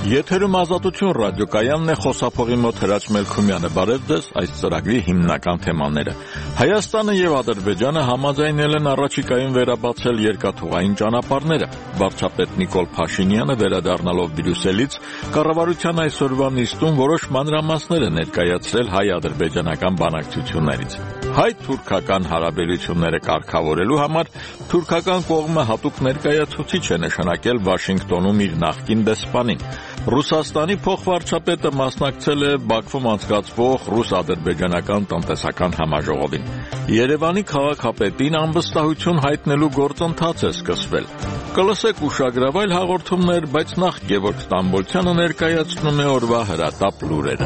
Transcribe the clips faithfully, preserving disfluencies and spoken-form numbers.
Եթերում Ազատություն ռադիոկայանն է, խոսափողի մոտ Հրաչ Մելքումյանը։ Բարև ձեզ, այս ծրագրի հիմնական թեմաները։ Հայաստանը եւ Ադրբեջանը համաձայնել են առաջիկայում վերաբացել երկաթուղային ճանապարհները։ Վարչապետ Նիկոլ Փաշինյանը վերադառնալով Բրյուսելից կառավարության այսօրվա նիստում որոշ մանրամասներ է ներկայացրել հայ-ադրբեջանական բանակցություններից։ Հայ-թուրքական հարաբերությունները կարգավորելու համար թուրքական կողմը հատուկ ներկայացուցիչ է նշանակել Վաշինգտոնում իր նախկին դեսպանին։ Ռուսաստանի փոխվարչապետը մասնակցել է Բաքվում անցկացվող ռուս-ադրբեջանական տնտեսական համաժողովին։ Երևանի քաղաքապետին անվստահություն հայտնելու գործընթաց է սկսվել։ Կլսեք ուշագրավայր հաղորդումներ, բայց նախ Գևորգ Ստամբոլցյանը ներկայացնում է օրվա հրատապ լուրերը։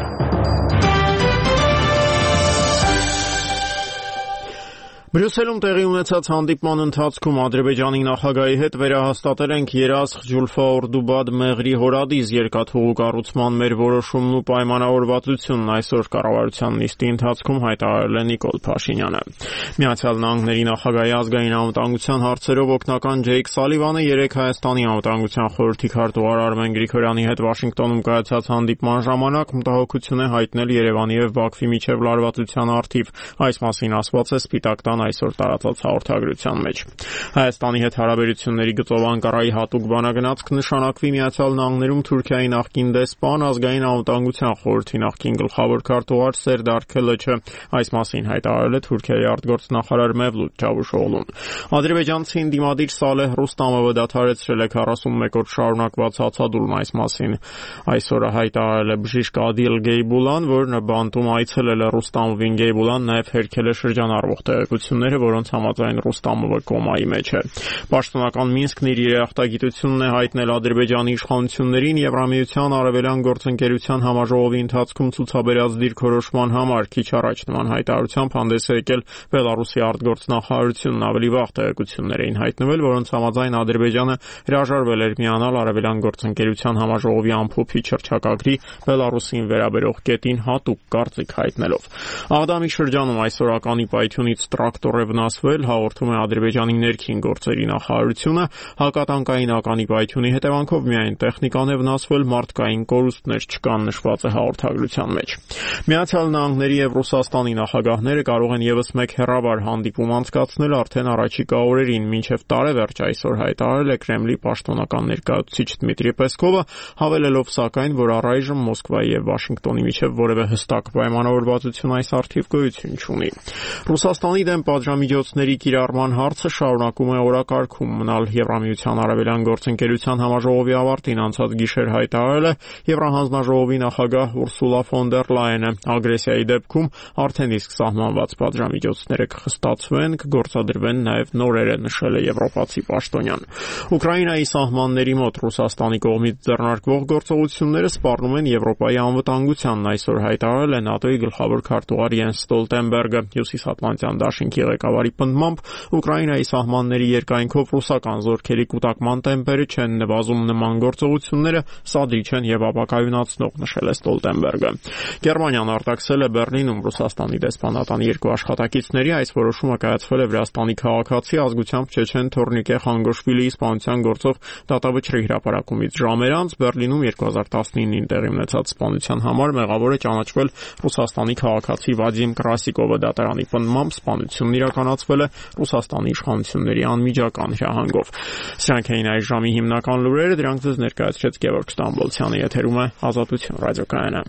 Բրյուսելում տեղի ունեցած հանդիպման ընթացքում Ադրբեջանի նախագահի հետ վերահաստատել ենք Երասխ, Ջուլֆա, Օրդուբադ, Մեղրի, Հորադիզ երկաթուղու կառուցման մեր որոշումն ու պայմանավորվածությունն այսօր կառավարության նիստի ընթացքում հայտարարել է Նիկոլ Փաշինյանը։ Միացյալ Նահանգների նախագահի ազգային անվտանգության հարցերով օգնական Ջեյք Սալիվանը երեկ Հայաստանի անվտանգության խորհրդի քարտուղար Արմեն Գրիգորյանի հետ Վաշինգտոնում կայացած հանդիպման ժամանակ մտահոգություն է հայտնել Երևանի եւ Բաքվի միջև լարվածության առթիվ։ Այս մասին ասված է Սպիտակ տան այսօր տարածած հաղորդագրության մեջ։ Հայաստանի հետ հարաբերությունների գծով Անկարայի հատուկ բանագնացք նշանակվի Միացյալ Նահանգներում Թուրքիայի նախկին դեսպան, ազգային անվտանգության խորհրդի նախկին գլխավոր քարտուղար Սերդար Քելեչը այս մասին հայտարարել է Թուրքիայի արտգործնախարար Մևլութ Չավուշօղլուն։ Ադրբեջանցի դիմադիր Սալեհ Ռուստամովը դադարեցրել է քառասունմեկ օր շարունակված հացադուլն այս մասին այսօր հայտարարել է բժիշկ Ադիլ Գեյբուլան, որն բանտում այցելել է Ռուստամովին։ Գեյբուլան նաև հերքել է շրջանառվող տեղեկությունները, որոնց համաձայն Ռուստամովը կոմայի մեջ է։ Պաշտոնական Մինսկն իր երախտագիտությունն է հայտնել Ադրբեջանի իշխանություններին Եվրամիության արևելյան գործընկերության համաժողովի ընթացքում ցուցաբերած դիրքորոշման համար։ Քիչ առաջ նման հայտարարությամբ հանդես է եկել Բելարուսի արտգործնախարարությունն, ավելի վաղ տեղեկություններ էին հայտնվել, որոնց համաձայն Ադրբեջանը հրաժարվել էր միանալ արևելյան գործընկերության համաժողովի ամփոփիչ հռչակագրի Բելարուսին վերաբերող կետին հատուկ կարծիք հայտնելով։ Աղդամի շրջանում այսօրականի պայթյունից տրակտոր է վնասվել, հաղորդում է Ադրբեջանի ներքին գործերի նախարարությունը։ Հակատանկային ականի պայթյունի հետևանքով միայն տեխնիկան է վնասվել, մարդկային կորուստներ չկան, նշված է հաղորդագրության մեջ։ Միացյալ Նահանգների եւ Ռուսաստանի նախագահները կարող են եւս մեկ հեռավար հանդիպում անցկացնել արդեն առաջիկա օրերին, մինչեւ տարեվերջ այսօր հայտարարել է Կրեմլի պաշտոնական ներկայացուցիչ Դմիտրի Պեսկովը, հավելելով սակայն, որ առայժմ Մոսկվայի եւ Վաշինգտոնի միջեւ որևէ հստակ պայմանավորվածություն այս առթիվ գոյություն չունի։ Ռուսաստանի դեմ պատժամիջոցների կիրառման հարցը շարունակում է օրակարգում մնալ։ Եվրամիության արևելյան գործընկերության համաժողովի ավարտին անցած գիշեր հայտարարել է Եվրահանձնաժողովի նախագահ Ուրսուլա ֆոն դեր Լայենը։ Ագրեսիայի դեպքում արդեն իսկ սահմանված պատժամիջոցները կխստացվեն, կգործադրվեն նաև նորերը, նշել է եվրոպացի պաշտոնյան։ Ուկրաինայի սահմանների մոտ Ռուսաստանի կողմից ձեռնարկվող գործողությունները սպառնում են Եվրոպայի անվտանգությանն, այսօր հայտարարել է ՆԱՏՕ-ի գլխավոր քարտուղար Յենս Ստոլտենբերգը։ Հյուսիսատլանտյան դաշինքի ղեկավարի պնդմամբ Ուկրաինայի սահմանների երկայնքով ռուսական զորքերի կուտակման տեմպերը չեն նվազում, նման գործողությունները սադրիչ են եւ ապակայունացնող, նշել է Ստոլտենբերգը։ Գերմանիան արտաքսել է Բեռլինում Ռուսաստանի դեսպանատան երկու աշխատակիցների, այս որոշումը կայացվել է Վրաստանի քաղաքացի ազգությամբ չեչեն Թորնիկե Խանգոշվիլիի սպանության գործով դատավճռի հրապարակումից ժամեր անց Բեռլինում երկու հազար տասնինին տեղի ունեցած սպանության համար մեղավոր է ճանաչվել Ռուսաստանի քաղաքացի Վադիմ Կրասիկովը։ Դատարանի պնդմամբ սպանությունն իրականացվել է Ռուսաստանի իշխանությունների անմիջական հրահանգով։ Սրանք էին այս ժամի հիմնական լուրերը, դրանք ձեզ ներկայացրեց Գևորգ Ստամբոլցյանը, եթերում է Ազատություն ռադիոկայանը։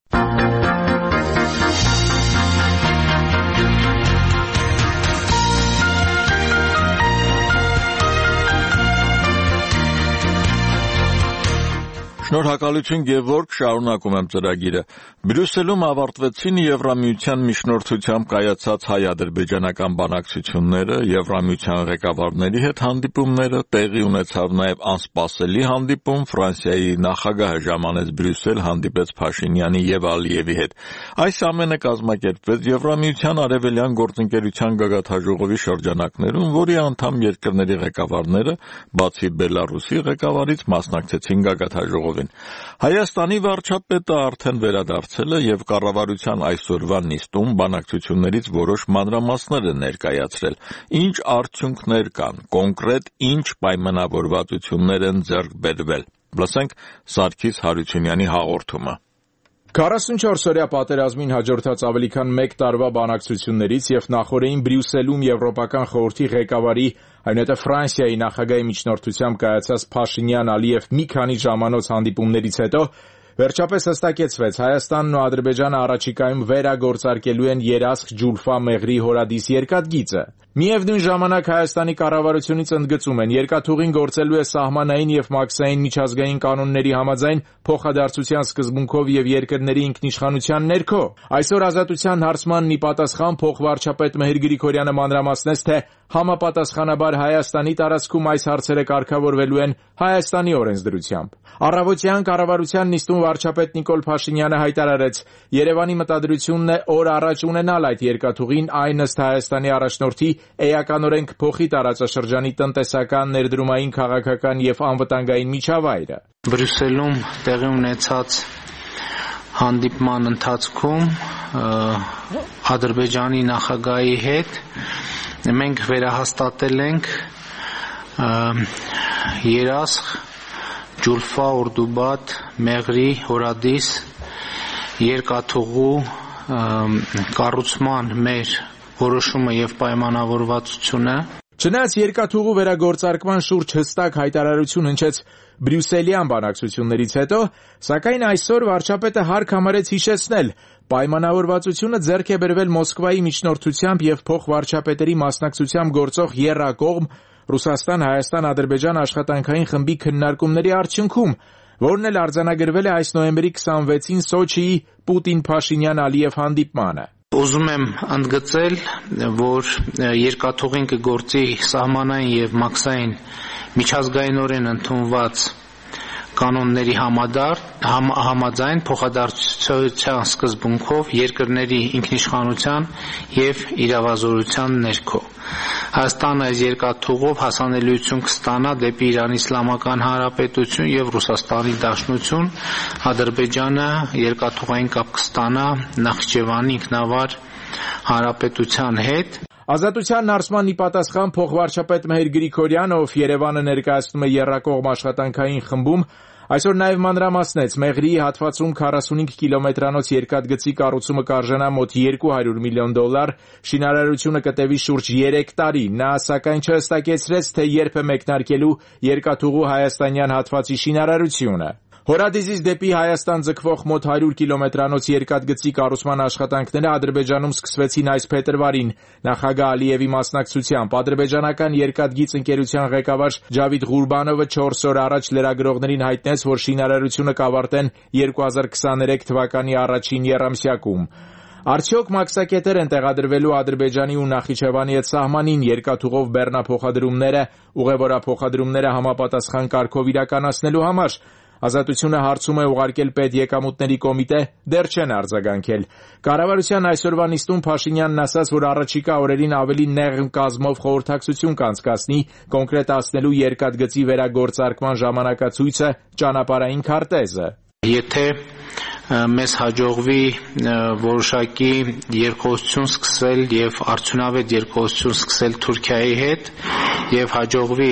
Շնորհակալություն Գևորգ, շարունակում եմ ծրագիրը։ Բրյուսելում ավարտվեցին Եվրամիության միջնորդությամբ կայացած հայ-ադրբեջանական բանակցությունները, Եվրամիության ղեկավարների հետ հանդիպումները, տեղի ունեցավ նաև անսպասելի հանդիպում, Ֆրանսիայի նախագահը ժամանեց Բրյուսել, հանդիպեց Փաշինյանի եւ Ալիևի հետ։ Այս ամենը կազմակերպվեց Եվրամիության արևելյան գործընկերության գագաթնաժողովի շրջանակներում, որի անդամ երկրների ղեկավարները, բացի Բելարուսի ղեկավարից, մասնակցեցին գագաթնաժողովին։ Հայաստանի վարչապետը արդեն վերադարձել է եւ կառավարության այսօրվա նիստում բանակցություններից որոշ մանրամասներ է ներկայացրել։ Ինչ արդյունքներ կան, կոնկրետ ինչ պայմանավորվածություններ են ձեռք բերվել։ Լսենք Սարգիս Հարությունյանի հաղորդումը։ քառասունչորս-օրյա պատերազմին հաջորդած ավելի քան մեկ տարվա բանակցություններից եւ նախորդին Բրյուսելում Եվրոպական խորհրդի ղեկավարի, այնուհետև Ֆրանսիայի նախագահի միջնորդությամբ կայացած Փաշինյան-Ալիև մի քանի ժամանոց հանդիպումներից հետո վերջապես հստակեցվեց Հայաստանն ու Ադրբեջանը առաջիկայում վերագործարկելու են Երասխ, Ջուլֆա, Մեղրի հորադիս երկաթգիծը։ Միևնույն ժամանակ Հայաստանի կառավարությունից ընդգծում են երկաթուղին գործելու է սահմանային եւ մաքսային միջազգային կանոնների համաձայն փոխադարձության սկզբունքով եւ երկրների ինքնիշխանության ներքո։ Այսօր Ազատության հարցմանն ի պատասխան փոխվարչապետ Մեհր Գրիգորյանը մանրամասնեց, թե համապատասխանաբար Հայաստանի տարածքում այս հարցերը կարգավորվելու են Հայաստանի օրենսդրությամբ։ Առավոտյան կառավարության նիստում վարչապետ Նիկոլ Փաշինյանը հայտարարեց. Երևանի մտադրությունն է օր առաջ ունենալ այդ երկաթուղին, այն ըստ Հայաստանի առաջնորդի էականորեն կփոխի տարածաշրջանի տնտեսական, ներդրումային, քաղաքական եւ անվտանգային միջավայրը։ Բրյուսելում տեղի ունեցած հանդիպման ընթացքում Ադրբեջանի նախագահի հետ մենք վերահաստատել ենք Երասխ, Ջուլֆա, Օրդուբադ, Մեղրի, հորադիս երկաթուղու կառուցման մեր որոշումը եւ պայմանավորվածությունը։ Չնայած երկաթուղու վերագործարկման շուրջ հստակ հայտարարություն հնչեց Բրյուսելյան բանակցություններից հետո, սակայն այսօր վարչապետը հարկ համարեց հիշեցնել, պայմանավորվածությունը ձեռք է բերվել Մոսկվայի միջնորդությամբ եւ փոխվարչապետերի մասնակցությամբ գործող եռակողմ Ռուսաստան-Հայաստան-Ադրբեջան աշխատանքային խմբի քննարկումների արդյունքում, որն էլ արձանագրվել է այս նոյեմբերի քսանվեցին Սոչիի Պուտին-Փաշինյան-Ալիև հանդիպմանը։ Ուզում եմ ընդգծել, որ երկաթուղին կգործի սահմանային եւ մաքսային միջազգայինորեն ընդունված կանոնների համաձայն փոխադարձության սկզբունքով երկրների ինքնիշխանության եւ իրավազորության ներքո։ Հայաստանը այս երկաթուղով հասանելիություն կստանա դեպի Իրանի Իսլամական Հանրապետություն եւ Ռուսաստանի Դաշնություն, Ադրբեջանը երկաթուղային կապ կստանա Նախիջևանի ինքնավար հանրապետության հետ։ Ազատության հարցման ի պատասխան փոխվարչապետ Մեհր Գրիգորյանը, ով Երևանը ներկայացնում է եռակողմ աշխատանքային խմբում, այսօր նաև մանրամասնեց Մեղրի հատվածում քառասունհինգ կիլոմետրանոց երկաթգծի կառուցումը կարժանա մոտ երկու հարյուր միլիոն դոլար, շինարարությունը կտևի շուրջ երեք տարի։ Նա սակայն չհստակեցրեց, թե երբ է մեկնարկելու երկաթուղու հայաստանյան հատվածի շինարարությունը։ Հորադիսից դեպի Հայաստան ձգվող մոտ հարյուր կիլոմետրանոց երկաթգծի կառուցման աշխատանքները Ադրբեջանում սկսվեցին այս փետրվարին նախագահ Ալիևի մասնակցությամբ։ Ադրբեջանական երկաթգիծ ընկերության ղեկավար Ջավիդ Ղուրբանովը չորս օր առաջ լրագրողներին հայտնեց, որ շինարարությունը կավարտեն երկու հազար քսաներեք թվականի առաջին եռամսյակում։ Արդյոք մաքսակետեր են տեղադրվելու Ադրբեջանի ու Նախիջևանի հետ սահմանին երկաթուղով բեռնափոխադրումները, ուղևորափոխադրումները համապատասխան կարգով իրականացնելու համար։ Ազատությունը հարցում է ուղարկել պետեկամուտների կոմիտե, դեռ չեն արձագանքել։ Կառավարության այսօրվա նիստում Փաշինյանն ասաց, որ առաջիկա օրերին ավելի նեղ կազմով խորհրդակցություն կանցկացնի, կոնկրետացնելու երկաթգծի վերագործարկման ժամանակացույցը, ճանապարհային քարտեզը։ Եթե մեզ հաջողվի որոշակի երկխոսություն սկսել եւ արդյունավետ երկխոսություն սկսել Թուրքիայի հետ եւ հաջողվի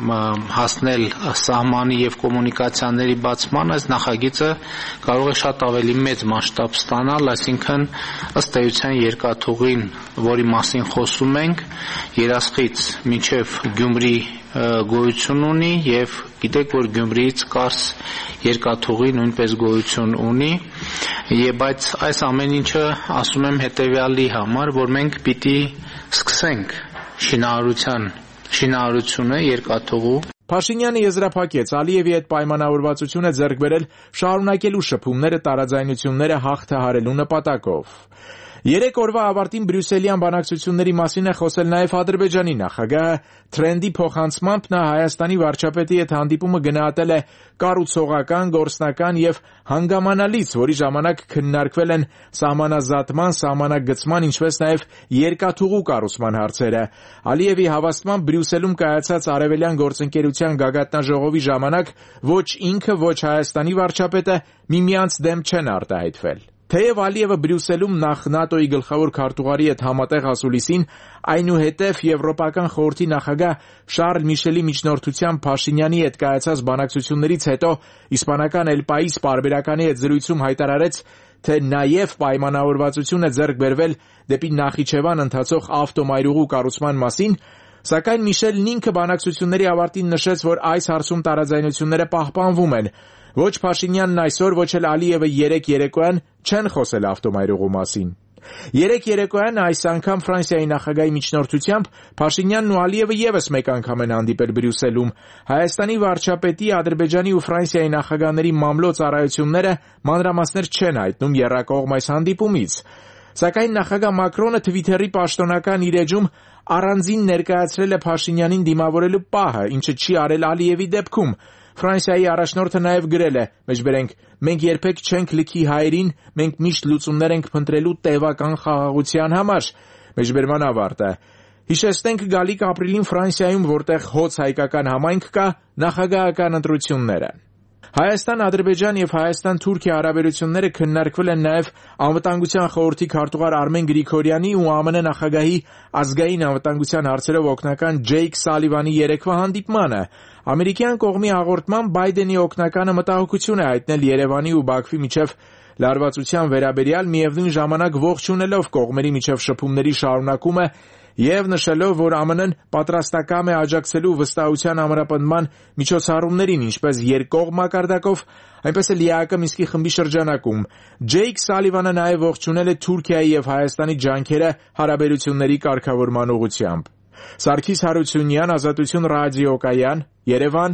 հասնել սահմանի եւ կոմունիկացիաների բացման, այս նախագիծը կարող է շատ ավելի մեծ մասշտաբ ստանալ, այսինքն ըստ էության երկաթուղին, որի մասին խոսում ենք, Երասխից մինչեւ Գյումրի գոյություն ունի եւ գիտեք, որ Գյումրիից Կարս երկաթուղի նույնպես գոյություն ունի, եւ բայց այս ամեն ինչը ասում եմ հետեւյալի համար, որ մենք պիտի սկսենք շինարարության շինարարությունը երկաթուղու։ Փաշինյանը եզրափակեց Ալիևի հետ պայմանավորվածություն է ձեռք բերել շարունակելու շփումները տարաձայնությունները հաղթահարելու նպատակով։ Երեք օրվա ավարտին Բրյուսելյան բանակցությունների մասին է խոսել նաև Ադրբեջանի նախագահը, թրենդի փոխանցմամբ նա Հայաստանի վարչապետի հետ հանդիպումը գնահատել է կառուցողական, գործնական եւ հանգամանալից, որի ժամանակ քննարկվել են սահմանազատման, սահմանագծման, ինչպես նաև երկաթուղու կառուցման հարցերը։ Ալիևի հավաստմամբ Բրյուսելում կայացած Արևելյան գործընկերության գագաթնաժողովի ժամանակ ոչ ինքը, ոչ Հայաստանի վարչապետը միմյանց դեմ չեն արտահայտվել։ Թեև Ալիևը Բրյուսելում նախ ՆԱՏՕ-ի գլխավոր քարտուղարի հետ համատեղ ասուլիսին, այնուհետև Եվրոպական խորհրդի նախագահ Շարլ Միշելի միջնորդությամբ Փաշինյանի հետ կայացած բանակցություններից հետո իսպանական El País պարբերականի հետ զրույցում հայտարարեց, թե նաև պայմանավորվածություն է ձեռք բերվել դեպի Նախիջևան ընթացող ավտոմայրուղու կառուցման մասին, սակայն Միշելն ինքը բանակցությունների ավարտին նշեց, որ այս հարցում տարաձայնությունները պահպանվում են։ Ոչ Փաշինյանն այսօր, ոչ էլ Ալիևը երեկ երեկոյան չեն խոսել ավտոմայրուղու մասին։ Երեկ երեկոյան այս անգամ Ֆրանսիայի նախագահի միջնորդությամբ Փաշինյանն ու Ալիևը եւս մեկ անգամ են հանդիպել Բրյուսելում։ Հայաստանի վարչապետի, Ադրբեջանի ու Ֆրանսիայի նախագահների մամլո ծառայությունները մանրամասներ չեն հայտնում եռակողմ այս հանդիպումից։ Սակայն նախագահ Մակրոնը Թվիթերի պաշտոնական իր էջում առանձին ներկայացրել է Փաշինյանին դիմավորելու պահը, ինչը չի արել Ալիևի դեպքում։ Ֆրանսիայի առաջնորդը նաև գրել է. «Մեջբերենք, մենք երբեք չենք լքի հայերին, մենք միշտ լուծումներ ենք փնտրելու տևական խաղաղության համար»։ Մեջբերման ավարտը։ Հիշեցնենք գալիք ապրիլին Ֆրանսիայում, որտեղ հոծ հայկական համայնք կա, նախագահական ընտրությունները։ Հայաստան-Ադրբեջան եւ Հայաստան-Թուրքիա հարաբերությունները քննարկվել են նաև Անվտանգության խորհրդի քարտուղար Արմեն Գրիգորյանի ու ԱՄՆ նախագահի ազգային անվտանգության հարցերով օգնական Ջեյք Սալիվանի երեկվա հանդիպմանը։ Ամերիկյան կողմի հաղորդմամբ Բայդենի օգնականը մտահոգություն է հայտնել Երևանի ու Բաքվի միջև լարվածության վերաբերյալ, միևնույն ժամանակ ողջունելով կողմերի միջև շփումների շարունակումը եւ նշելով, որ ԱՄՆ-ն պատրաստակամ է աջակցելու վստահության ամրապնդման միջոցառումներին, ինչպես երկկողմ մակարդակով, այնպես էլ ԵԱՀԿ Մինսկի խմբի շրջանակում։ Ջեյք Սալիվանը նաև ողջունել է Թուրքիայի եւ Հայաստանի ջանքերը հարաբերությունների կարգավորման ուղղությամբ։ Սարգիս Հարությունյան, Ազատություն ռադիոկայան, Երևան։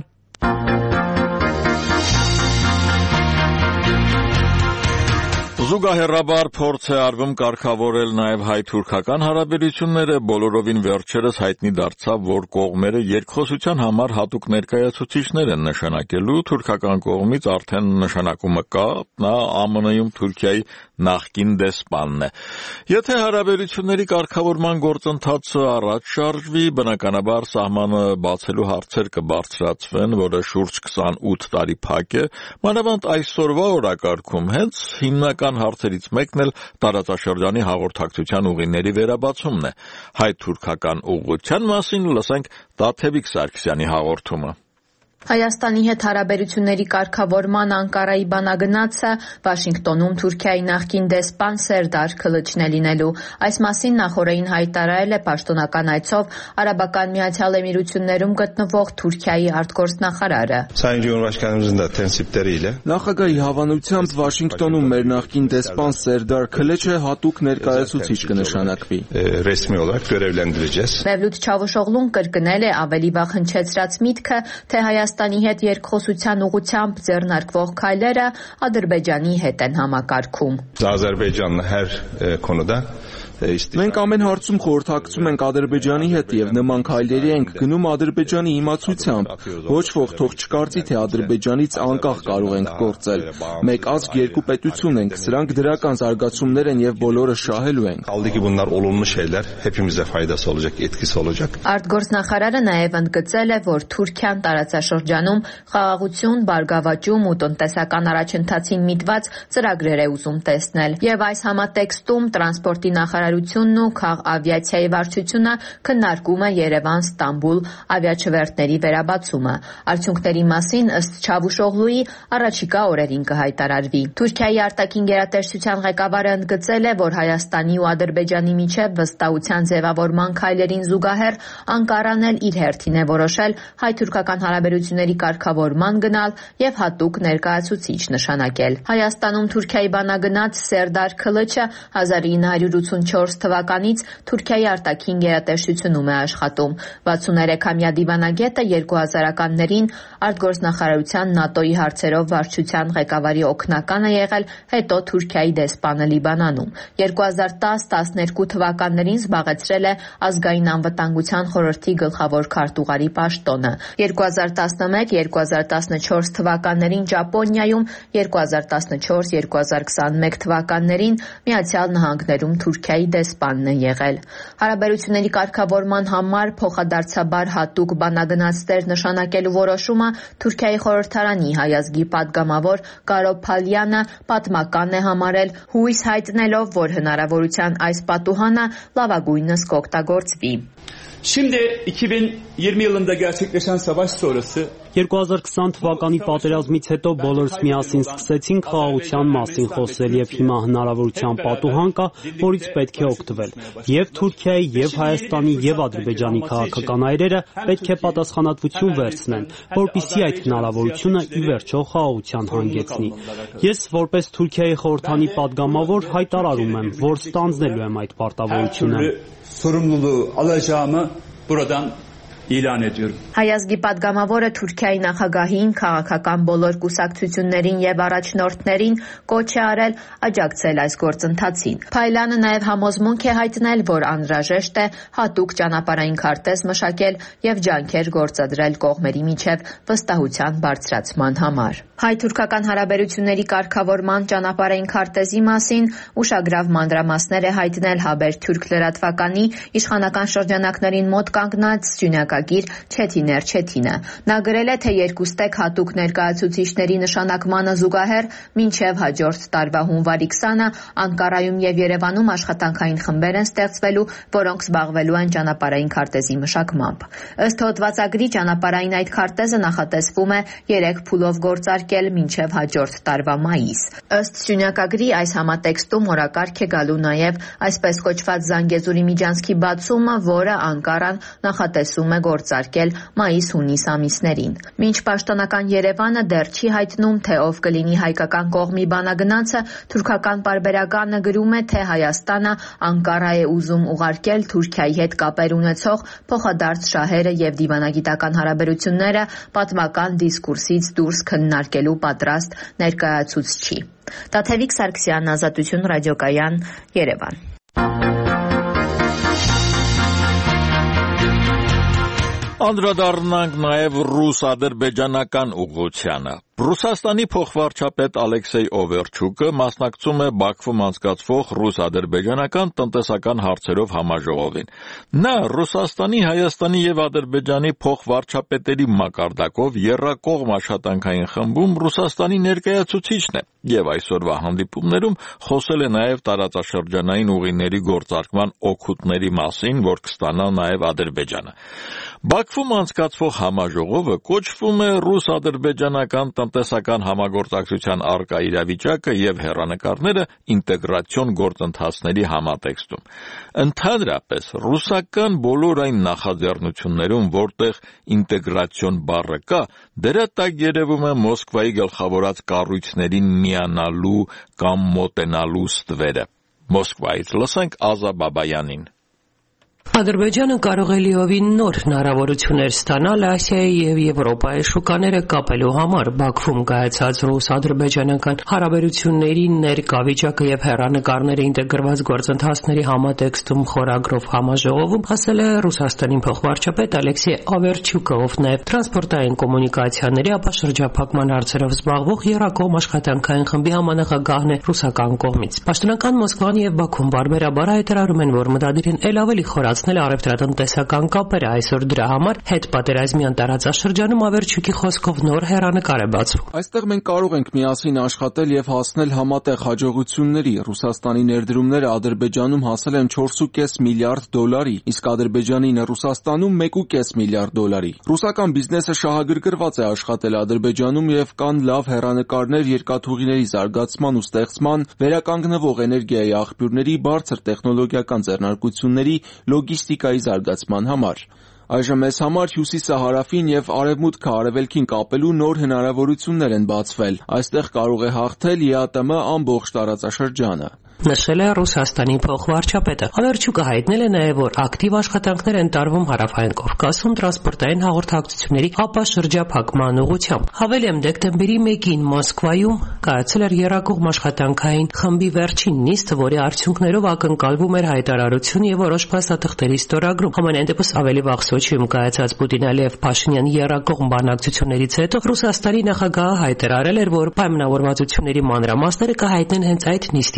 Զուգահեռաբար փորձ է արվում կարգավորել նաև հայ-թուրքական հարաբերությունները, բոլորովին վերջերս հայտնի դարձավ, որ կողմերը երկխոսության համար հատուկ ներկայացուցիչներ են նշանակելու, թուրքական կողմից արդեն նշանակումը կա, նա ԱՄՆ-ում Թուրքիայի նախկին դեսպանն է։ Եթե հարաբերությունների կարգավորման գործընթացը առաջ շարժվի, բնականաբար սահմանը բացելու հարցեր կբարձրացվեն, որը շուրջ քսանութ տարի փակ է, մանավանդ այսօրվա օրակարգում հենց հիմնական հարցերից մեկն էլ տարածաշրջանի հաղորդակցության ուղիների վերաբացումն է։ Հայ-թուրքական ուղղության մասին լսենք Տաթևիկ Սարգսյանի հաղորդումը։ Հայաստանի հետ հարաբերությունների կարգավորման Անկարայի բանագնացը Վաշինգտոնում Թուրքիայի նախկին դեսպան Սերդար Քլիչն է լինելու։ Այս մասին նախորդին հայտարարել է պաշտոնական այցով Արաբական Միացյալ Էմիրություններում գտնվող Թուրքիայի արտգործնախարարը։ Նախագահի հավանությամբ Վաշինգտոնում մեր նախկին դեսպան Սերդար Քլիչը հատուկ ներկայացուցիչ կնշանակվի։ Մևլութ Չավուշօղլուն կրկնել է ավելի վաղ հնչեցրած միտքը, թե Հայաստանի հետ երկխոսության ուղղությամբ ձեռնարկվող քայլերը Ադրբեջանի հետ են համակարգում։ Մենք ամեն հարցում խորհրդակցում ենք Ադրբեջանի հետ եւ նման քայլերի ենք գնում Ադրբեջանի իմացությամբ։ Ոչ ոք թող չկարծի, թե Ադրբեջանից անկախ կարող ենք գործել։ Մեկ ազգ երկու պետություն ենք, սրանք դրական զարգացումներ են եւ բոլորը շահելու ենք։ Արտգործնախարարը նաեւ ընդգծել է, որ Թուրքիան տարածաշրջանում խաղաղություն, բարգավաճում ու տնտեսական առաջընթացին միտված ծրագրեր է ուզում տեսնել։ Եվ այս համատեքստում տրանսպորտի նախարարությունն ու քաղավիացիայի վարչությունը քննարկում է Երևան-Ստամբուլ ավիաչվերթների վերաբացումը։ Արդյունքների մասին ըստ Չավուշօղլուի առաջիկա օրերին կհայտարարվի։ Թուրքիայի արտաքին գերատեսչության ղեկավարը ընդգծել է, որ Հայաստանի ու Ադրբեջանի միջև վստահության ձևավորման քայլերին զուգահեռ Անկարան էլ իր հերթին է որոշել հայ-թուրքական հարաբերությունների կարգավորման գնալ եւ հատուկ ներկայացուցիչ նշանակել։ Հայաստանում Թուրքիայի բանագնաց Սերդար Քլիչը հազար ինը հարյուր ութսունչորս թվականից Թուրքիայի արտաքին գերատեսչությունում է աշխատում։ վաթսուներեքամյա դիվանագետը երկու հազարականներին արտգործնախարարության ՆԱՏՕ-ի հարցերով վարչության ղեկավարի օգնական է եղել, հետո Թուրքիայի դեսպանը Լիբանանում։ երկու հազար տասը տասներկու թվականներին զբաղեցրել է ազգային անվտանգության խորհրդի գլխավոր քարտուղարի պաշտոնը։ երկու հազար տասնմեկ երկու հազար տասնչորս թվականներին Ճապոնիայում, երկու հազար տասնչորս երկու հազար քսանմեկ թվականներին Միացյալ Նահանգներում Թուրքիայի դեսպանն է եղել։ Հարաբերությունների կարգավորման համար փոխադարձաբար հատուկ բանագնացներ նշանակելու որոշումը Թուրքիայի խորհրդարանի հայազգի падգամավոր Կարո Փալյանը պատմական է համարել, հույս հայտնելով, որ հնարավորության այս պատուհանը լավագույնս կօգտագործվի։ Şimdi iki bin yirmi yılında gerçekleşen savaş sonrası երկու հազար քսան թվականի պատերազմից հետո բոլորս միասին սկսեցինք խաղաղության մասին խոսել եւ հիմա հնարավորության պատուհան կա, որից պետք է օգտվել։ Եվ Թուրքիայի, եւ Հայաստանի, եւ Ադրբեջանի քաղաքական այրերը պետք է պատասխանատվություն վերցնեն, որպեսզի այդ հնարավորությունը ի վերջո խաղաղության հանգեցնի։ Ես որպես Թուրքիայի խորհրդանի падգամավոր հայտարարում եմ, որ ստանձնելու եմ այդ պարտավորությունը։ Sorumluluğu alacağımı buradan ilan ediyorum. Հայազգի падգամավորը Թուրքիայի նախագահին, քաղաքական բոլոր կուսակցություններին եւ առաջնորդներին կոչ է արել աջակցել այս գործընթացին։ Փայլյանը նաեւ համոզմունք է հայտնել, որ անհրաժեշտ է հատուկ ճանապարհային քարտեզ մշակել եւ ջանքեր գործադրել կողմերի միջև վստահության բարձրացման համար։ Հայ-թուրքական հարաբերությունների կարգավորման ճանապարհային քարտեզի մասին ուշագրավ մանրամասներ է հայտնել Հաբեր-թուրք լրատվականի իշխանական շրջանակներին մոտ կանգնած սյունյակագիր Չեթիներ Չեթինը։ Նա գրել է, թե երկուստեք հատուկ ներկայացուցիչների նշանակմանը զուգահեռ մինչև հաջորդ տարվա հունվարի քսանը Անկարայում եւ Երևանում աշխատանքային խմբեր են ստեղծվելու, որոնք զբաղվելու են ճանապարհային քարտեզի մշակմամբ։ Ըստ հոդվածագրի ճանապարհային այդ քարտեզը նախատեսվում է երեք փուլով գործարկել մինչև հաջորդ տարվա մայիս։ Ըստ սյունյակագրի այս համատեքստում օրակարգ է գալու նաև այսպես կոչված Զանգեզուրի միջանցքի բացումը, որը Անկարան նախատեսում է գործարկել մայիս-հունիս ամիսներին։ Մինչ պաշտոնական Երևանը դեռ չի հայտնում, թե ով կլինի հայկական կողմի բանագնացը, թուրքական պարբերականը գրում է, թե Հայաստանը Անկարա է ուզում ուղարկել Թուրքիայի հետ կապեր ունեցող փոխադարձ շահերը եւ դիվանագիտական հարաբերությունները պատմական դիսկուրսից դուրս քննարկելու պատրաստ ներկայացուցչի։ Տաթևիկ Սարգսյան, Ազատություն ռադիոկայան, Երևան։ Անդրադառնանք նաև ռուս-ադրբեջանական ուղղությանը։ Ռուսաստանի փոխվարչապետ Ալեքսեյ Օվերչուկը մասնակցում է Բաքվում անցկացվող ռուս-ադրբեջանական տնտեսական հարցերով համաժողովին։ Նա Ռուսաստանի, Հայաստանի եւ Ադրբեջանի փոխվարչապետերի մակարդակով եռակողմ աշխատանքային խմբում Ռուսաստանի ներկայացուցիչն է եւ այսօրվա հանդիպումներում խոսել է նաեւ տարածաշրջանային ուղիների գործարկման օգուտների մասին, որ կստանա նաեւ Ադրբեջանը։ Բաքվում անցկացվող համաժողովը կոչվում է ռուս-ադրբեջանական տնտեսական համագործակցության առկա իրավիճակը եւ հեռանկարները ինտեգրացիոն գործընթացների համատեքստում։ Ընդհանրապես, ռուսական բոլոր այն նախաձեռնություններում, որտեղ ինտեգրացիոն բառը կա, դրա տակ երևում է Մոսկվայի գլխավորած կառույցներին միանալու կամ մոտենալու ստվերը։ Մոսկվայից լսենք Ազա Բաբայանին։ Ադրբեջանը կարող է լիովին նոր հնարավորություններ ստանալ Ասիայի եւ Եվրոպայի շուկաները կապելու համար։ Բաքվում կայացած ռուս-ադրբեջանական հարաբերությունների ներկա վիճակը եւ հեռանկարները ինտեգրված գործընթացների համատեքստում խորագրով համաժողովում ասել է Ռուսաստանի փոխվարչապետ Ալեքսեյ Օվերչուկը, ով նաեւ տրանսպորտային կոմունիկացիաների ապաշրջափակման հարցերով զբաղվող եռակողմ աշխատանքային խմբի համանախագահն է ռուսական կողմից։ Պաշտոնական Մոսկվան եւ Բաքուն բարբերաբար հայտարարում են, որ մտադիր են ել ավելի խորացնել առևտրատնտեսական կապերը, այսօր դրա համար հետ պատերազմյան տարածաշրջանում Ավերչուկի խոսքով նոր հեռանկար է բացվում։ Այստեղ մենք կարող ենք միասին աշխատել եւ հասնել համատեղ հաջողությունների։ Ռուսաստանի ներդրումները Ադրբեջանում հասել են չորս կόμμα պենս միլիարդ դոլարի, իսկ Ադրբեջանին Ռուսաստանում մեկ կόμma պենս միլիարդ դոլարի։ Ռուսական բիզնեսը շահագրգռված է աշխատել Ադրբեջանում եւ կան լավ հեռանկարներ երկաթուղիների զարգացման ու ստեղծման, վերականգնվող էներգիայի աղբյուրների, բարձր տեխնոլոգիական ձեռնարկությունների, լոգիստիկայի զարգացման համար։ Այժմ մեզ համար հյուսիսը հարավին եւ արևմուտքը արևելքին կապելու նոր հնարավորություններ են բացվել։ Այստեղ կարող է հաղթել ԵԱՏՄ ամբողջ տարածաշրջանը։ Նշել է Ռուսաստանի փոխվարչապետը։ Ավերչուկը հայտնել է նաև, որ ակտիվ աշխատանքներ են տարվում Հարավային Կովկասում տրանսպորտային հաղորդակցությունների ապաշրջափակման ուղղությամբ։ Հավելեմ, դեկտեմբերի մեկին Մոսկվայում կայացել էր եռակողմ աշխատանքային խմբի վերջին նիստը, որի արդյունքներով ակնկալվում էր հայտարարություն եւ որոշ փաստաթղթերի ստորագրում։ Համենայն դեպս ավելի վաղ Սոչիում կայացած Պուտին-Ալիև-Փաշինյան եռակողմ բանակցություններից հետո Ռուսաստանի նախագահը հայտարարել էր, որ պայմանավորվածությունների մանրամասները կհայտնեն հենց այդ նիստի շրջանում։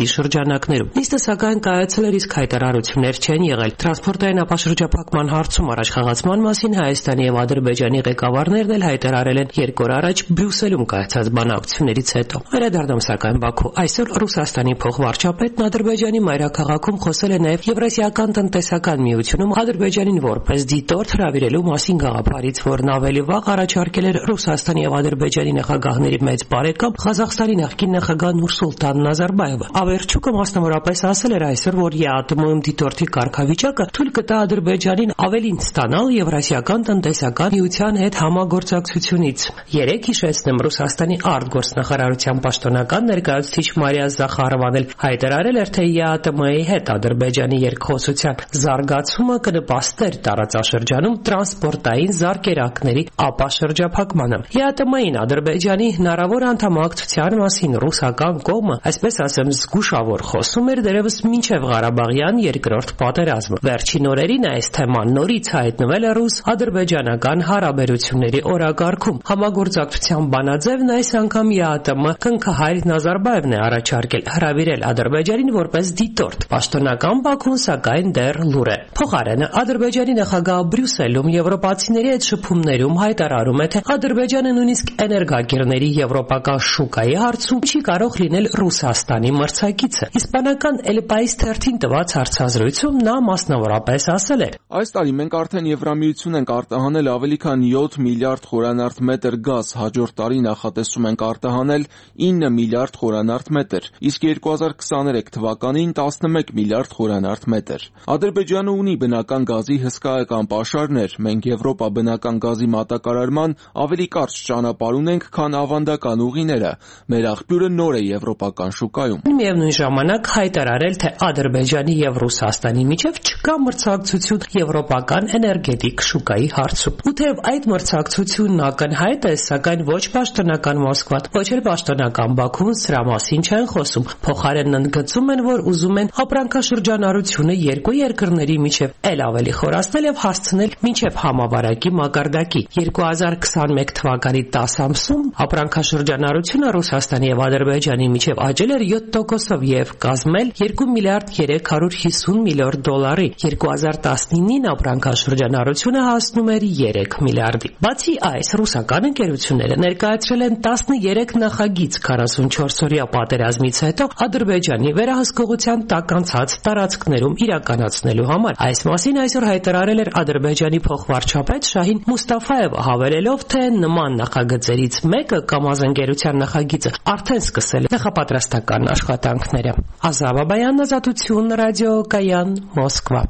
շրջանակներում։ Նիստը սակայն կայացել էր, իսկ հայտարարություններ չեն եղել։ Տրանսպորտային ապաշրջափակման հարցում առաջխաղացման մասին Հայաստանի եւ Ադրբեջանի ղեկավարներն էլ հայտարարել են երկու օր առաջ Բրյուսելում կայացած բանակցություններից հետո։ Վերադառնում սակայն Բաքու, այսօր Ռուսաստանի փոխվարչապետն Ադրբեջանի մայրաքաղաքում խոսել է նաեւ Եվրասիական տնտեսական միությունում Ադրբեջանին որպես դիտորդ հրավիրելու մասին գաղափարից, որն ավելի վաղ առաջարկել էր Ռուսաստանի եւ Ադրբեջանի նախագահների մեծ բարեկամ Ղազախստանի նախկին նախագահ Նուրսուլտան Նազարբաևը։ Ավերչուկը մասնավորապես ասել էր այսօր, որ ԵԱՏՄ-ում դիտորդի կարգավիճակը թույլ կտա Ադրբեջանին ավելին ստանալ Եվրասիական տնտեսական միության հետ համագործակցությունից։ Երեկ հիշեցնեմ, Ռուսաստանի արտգործնախարարության պաշտոնական ներկայացուցիչ Մարիա Զախարովան էլ հայտարարել էր, թե ԵԱՏՄ-ի հետ Ադրբեջանի երկխոսության զարգացումը կնպաստեր տարածաշրջանում տրանսպորտային զարկերակների ապաշրջափակմանը։ ԵԱՏՄ-ին Ադրբեջանի հնարավոր անդամակցության մասին ռուսական կողմը, այսպես ասեմ, զգուշավոր խոսում էր դեռևս մինչև Ղարաբաղյան երկրորդ պատերազմը։ Վերջին օրերին այս թեման նորից հայտնվել է ռուս-ադրբեջանական հարաբերությունների օրակարգում։ Համագործակցության բանաձևն այս անգամ ԵԱՏՄ քնքահայր Նազարբաևն է առաջարկել հրավիրել Ադրբեջանին որպես դիտորդ։ Պաշտոնական Բաքուն սակայն դեռ լուր է։ Փոխարենը Ադրբեջանի նախագահը Բրյուսելում եվրոպացիների հետ շփումներում հայտարարում է, թե Ադրբեջանը նույնիսկ էներգակիրների եվրոպական շուկայի հարցում չի կարող լինել Ռուսաստանի մրցակիցը։ Իսպանական El País թերթին տված հարցազրույցում նա մասնավորապես ասել էր. Այս տարի մենք արդեն Եվրամիություն ենք արտահանել ավելի քան յոթ միլիարդ խորանարդ մետր գազ, հաջորդ տարի նախատեսում ենք արտահանել ինը միլիարդ խորանարդ մետր, իսկ երկու հազար քսաներեք թվականին տասնմեկ միլիարդ խորանարդ մետր։ Ադրբեջանը ունի բնական գազի հսկայական պաշարներ, մենք Եվրոպա բնական գազի մատակարարման ավելի կարճ ճանապարհ ունենք, քան ավանդական ուղիները։ Մեր աղբյուրը նոր է եվրոպական շուկայում։ Միևնույն ժամանակ հայտարարել, թե Ադրբեջանի եւ Ռուսաստանի միջև չկա մրցակցություն եվրոպական էներգետիկ շուկայի հարցում։ Ու թեև այդ մրցակցությունն ակնհայտ է, սակայն ոչ պաշտոնական Մոսկվան, ոչ էլ պաշտոնական Բաքուն սրա մասին չեն խոսում։ Փոխարենն ընդգծում են, որ ուզում են ապրանքաշրջանառությունը երկու երկրների միջև ել ավելի խորացնել եւ հասցնել մինչեւ համավարակի մակարդակի։ երկու հազար քսաներեք թվականի տաս ամսում ապրանքաշրջանառությունը Ռուսաստանի եւ Ադրբեջանի միջև աճել էր յոթ տոկոսով եւ կազմել երկու միլիարդ երեք հարյուր հիսուն միլիոն դոլարի։ երկու հազար տասնինին ապրանքաշրջանառությունը հասնում էր երեք միլիարդի։ Բացի այս, ռուսական ընկերությունները ներկայացրել են տասներեք նախագիծ քառասունչորս-օրյա պատերազմից հետո Ադրբեջանի վերահսկողության տակ անցած տարածքներում իրականացնելու համար։ Այս մասին այսօր հայտարարել էր Ադրբեջանի փոխվարչապետ Շահին Մուստաֆայևը, հավելելով, թե նման նախագծերից մեկը Կամազ ընկերության նախագիծը արդեն սկսել է նախապատրաստական աշխատանքները։ Ազա Բաբայան, Ազատություն, ռադիոկայան, Մոսկվա։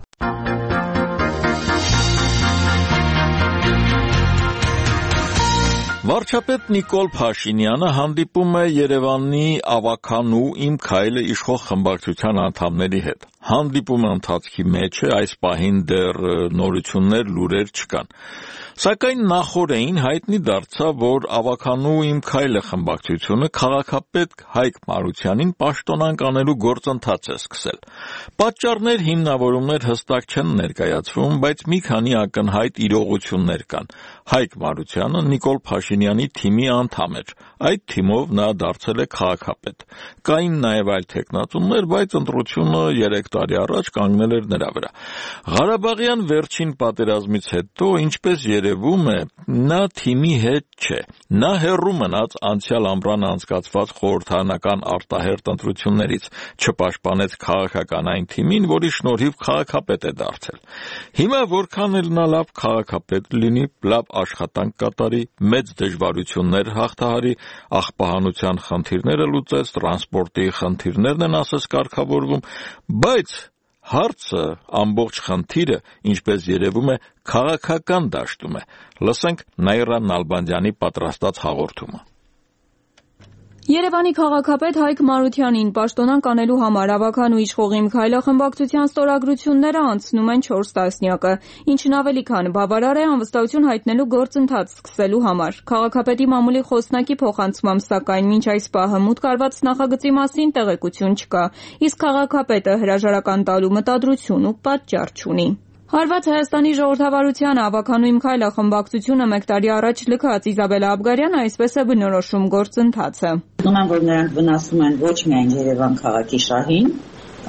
Վարչապետ Նիկոլ Փաշինյանը հանդիպում է Երևանի ավականու «Իմ քայլը» իշխող խմբակցության անդամների հետ։ Հանդիպումը ընթացքի մեջ է, այս պահին դեռ նորություններ, լուրեր չկան։ Սակայն նախօրեին հայտնի դարձավ, որ ավականու «Իմ քայլը» խմբակցությունը քաղաքապետ Հայկ Մարությանին պաշտոնանկ անելու գործընթաց է սկսել։ Պատճառներ, հիմնավորումներ հստակ չեն ներկայացվում, բայց մի քանի ակնհայտ իրողություններ կան։ Հայկ Մարությանը Նիկոլ Փաշինյանի թիմի անդամ էր։ Այդ թիմով նա դարձել է քաղաքապետ։ Կային նաև այլ թեկնածուներ, բայց ընտրությունը երեք տարի առաջ կանգնել էր նրա վրա։ Ղարաբաղյան վերջին պատերազմից հետո, ինչպես երևում է, նա թիմի հետ չէ։ Նա հեռու մնաց անցյալ ամռան անցկացված խորհրդարանական արտահերթ ընտրություններից, չպաշտպանեց քաղաքական այն թիմին, որի շնորհիվ քաղաքապետ է դարձել։ Հիմա որքան էլ նա լավ քաղաքապետ լինի, լավ աշխատանք կատարի, մեծ դժվարություններ հաղթահարի, աղբահանության խնդիրները լուծեց, տրանսպորտի խնդիրներն են ասես կարգավորվում, բայց հարցը, ամբողջ խնդիրը, ինչպես երևում է, քաղաքական դաշտում է։ Լսենք Նաիրա Նալբանդյանի պատրաստած հաղորդումը։ Երևանի քաղաքապետ Հայկ Մարությանին պաշտոնանկ անելու համար ավականու իշխող «Իմ քայլը» խմբակցության ստորագրությունները անցնում են չորս տասնյակը, ինչն ավելի քան բավարար է անվստահություն հայտնելու գործընթաց սկսելու համար։ Քաղաքապետի մամուլի խոսնակի փոխանցմամբ, սակայն մինչ այս պահը մուտք արված նախագծի մասին տեղեկություն չկա, իսկ քաղաքապետը հրաժարական տալու մտադրություն ու պատճառ չունի։ Հարված Հայաստանի ժողովրդավարությանը ավականու «Իմ քայլը» խմբակցությունը մեկ տարի առաջ լքած Իզաբելլա Աբգարյանը այսպես է բնորոշում գործընթացը։ Ում որ նրանք վնասում են ոչ միայն Երևան քաղաքի շահին,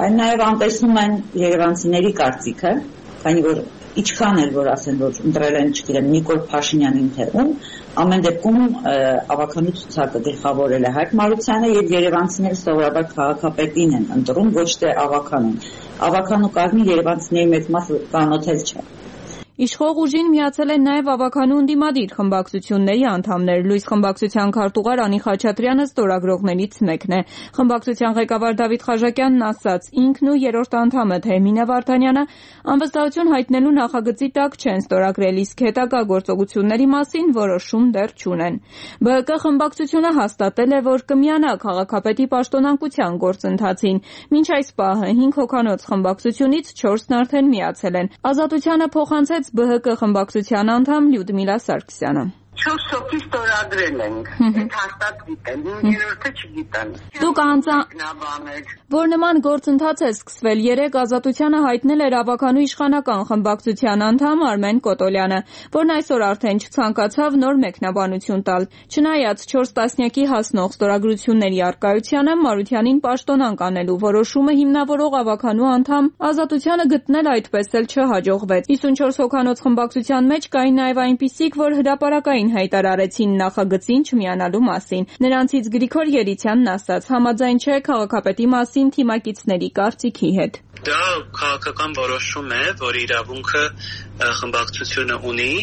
Այն նաև անտեսնում են երևանցիների կարծիքը, քանի որ ինչքան էլ որ ասեն, որ ընտրել են, չգիտեմ, Նիկոլ Փաշինյանին թե ում, ամեն դեպքում ավականու ցուցակը գլխավորել է Հայկ Մարությանը եւ երևանցիները սովորաբար քաղաքապետին են ընտրում, ոչ թե ավականին։ Ավականու կազմի երևանցիների մեծ մասը ծանոթել չէ։ Իշխող ուժին միացել են նաև ավականու ընդդիմադիր խմբակցությունների անդամներ։ Լույս խմբակցության քարտուղար Անի Խաչատրյանը ստորագրողներից մեկն է։ Խմբակցության ղեկավար Դավիթ Խաժակյանն ասաց, ինքն ու երրորդ անդամը Թեմինե Վարդանյանը անվստահություն հայտնելու նախագծի տակ չեն ստորագրել, իսկ հետագա գործողությունների մասին որոշում դեռ չունեն։ ԲՀԿ խմբակցությունը հաստատել է, որ կմիանա քաղաքապետի պաշտոնանկության գործընթացին։ Մինչ այս պահը հինգ հոգանոց խմբակցությունից չորսն արդեն միացել են։ Ազատությանը փոխանցեց ԲՀԿ խմբակցության անդամ Լյուդմիլա Սարգսյանը։ չորս հոգի ստորագրել ենք, այդ հաստատ գիտեն, երրորդը չգիտեն։ Դուք անձամբ որ նման գործընթաց է սկսվել, երեկ Ազատությանը հայտնել էր ավականու իշխանական խմբակցության անդամ Արմեն Կոտոլյանը, որն այսօր արդեն չցանկացավ նոր մեկնաբանություն տալ։ Չնայած չորս տասնյակի հասնող ստորագրությունների առկայությանը Մարությանին պաշտոնանկ անելու որոշումը հիմնավորող ավականու անդամ Ազատությանը գտնել այդպես էլ չհաջողվեց։ հիսունչորս հոգանոց խմբակցության մեջ կային նաև այնպիսիք, որ հրապարակային հայտարարեցին նախագծին չմիանալու մասին։ Նրանցից Գրիգոր Երիցյանն ասաց, համաձայն չէ քաղաքապետի մասին թիմակիցների կարծիքի հետ։ Դա քաղաքական որոշում է, որ իրավունքը խմբակցությունը ունի։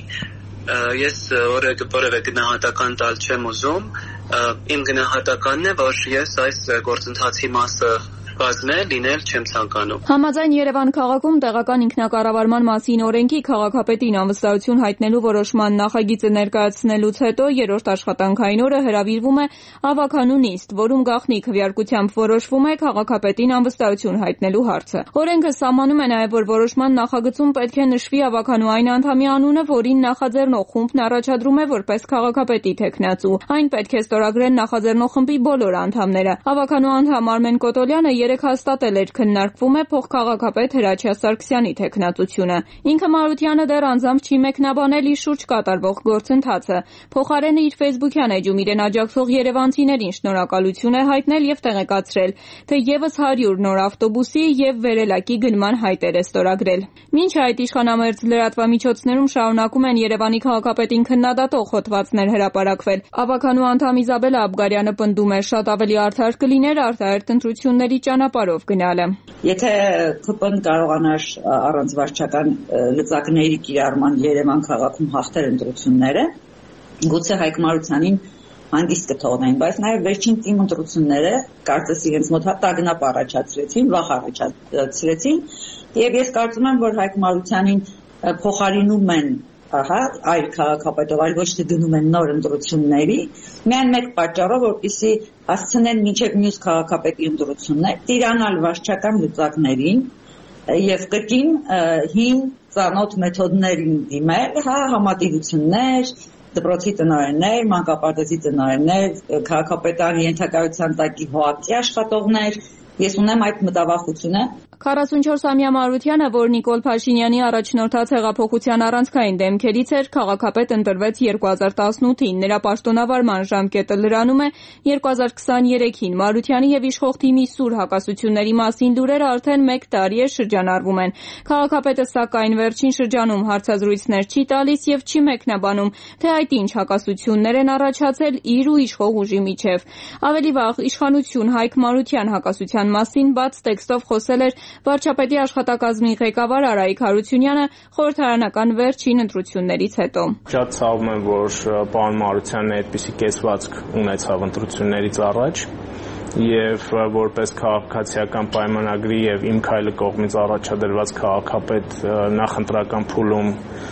Ես որևէ գնահատական տալ չեմ ուզում։ Իմ գնահատականն է, որ ես այս գործընթացի մասը կազմել, լինել չեմ ցանկանում։ Համաձայն Երևան քաղաքում տեղական ինքնակառավարման մասին օրենքի քաղաքապետին անվստահություն հայտնելու որոշման նախագիծը ներկայացնելուց հետո երրորդ աշխատանքային օրը հրավիրվում է ավականու նիստ, որում գաղտնի քվեարկությամբ որոշվում է քաղաքապետին անվստահություն հայտնելու հարցը։ Օրենքը սահմանում է նաև, որ որոշման նախագծում պետք է նշվի ավականու այն անդամի անունը, որին նախաձեռնող խումբն առաջադրում է որպես քաղաքապետի թեկնածու։ Այն պետք է ստորագրեն նախաձեռնող խմբի բոլոր անդամները։ Ավականու անդամ Արմեն Կոտոլյանը երեք հաստատել էր, քննարկվում է փոխքաղաքապետ Հրաչյա Սարգսյանի թեկնածությունը։ Ինքը Մարությանը դեռ անձամբ չի մեկնաբանել իր շուրջ կատարվող գործընթացը։ Փոխարենը իր ֆեյսբուքյան էջում իրեն աջակցող երևանցիներին շնորհակալություն է հայտնել եւ տեղեկացրել, թե եւս հարյուր նոր ավտոբուսի եւ վերելակի գնման հայտեր է ստորագրել։ Մինչ այդ իշխանամերձ լրատվամիջոցներում շարունակում են Երևանի քաղաքապետին քննադատող հոդվածներ հրապարակվել։ Ավականու անդամ Իզաբելա Աբգարյանը պնդում է, շատ ավելի արդար կլիներ արտահերթ ընտրությունների ճանապարհով գնալը։ Եթե ԿՊ-ն կարողանար առանց վարչական լծակների կիրառման Երևան քաղաքում հաղթել ընտրությունները, գուցե Հայկ Մարությանին հանգիստ կթողնեն, բայց նաև վերջին թիմ ընտրությունները կարծես իրենց մոտ հատագնապ առաջացրեցին, վախ առաջացրեցին, եւ ես կարծում եմ, որ Հայկ Մարությանին փոխարինում են Ահա, այլ քաղաքապետով, այլ ոչ թե դնում են նոր ընտրությունների, միայն մեկ պատճառով, որպեսզի հասցնեն մինչև մյուս քաղաքապետի ընտրություններ, տիրանալ վարչական լծակներին եւ կրկին հին ծանոթ մեթոդներին դիմել, հա, համատիրություններ, դպրոցի տնօրեններ, մանկապարտեզի տնօրեններ, քաղաքապետարանի ենթակայության տակի հոակի աշխատողներ։ Ես ունեմ այդ մտավախությունը։ քառասունչորսամյա Մարությանը, որ Նիկոլ Փաշինյանի առաջնորդած հեղափոխության առանցքային դեմքերից էր, քաղաքապետ ընտրվեց երկու հազար տասնութին։ Նրա պաշտոնավարման ժամկետը լրանում է երկու հազար քսաներեքին։ Մարությանի եւ իշխող թիմի սուր հակասությունների մասին լուրերը արդեն մեկ տարի է շրջանառվում են։ Քաղաքապետը սակայն վերջին շրջանում հարցազրույցներ չի տալիս եւ չի մեկնաբանում, թե այդ ինչ հակասություններ են առաջացել իր ու իշխող ուժի միջև։ Ավելի վաղ իշխանություն Հայկ Մարության հակասության մասին բաց տեքստով խոսել էր վարչապետի աշխատակազմի ղեկավար Արայիկ Հարությունյանը խորհրդարանական վերջին ընտրություններից հետո։ Շատ ցավում եմ, որ պարոն Մարությանն այդպիսի կեսվածք ունեցավ ընտրություններից առաջ եւ որպես քաղաքացիական պայմանագրի եւ իմ քայլը կողմից առաջադրված քաղաքապետ նախընտրական փուլում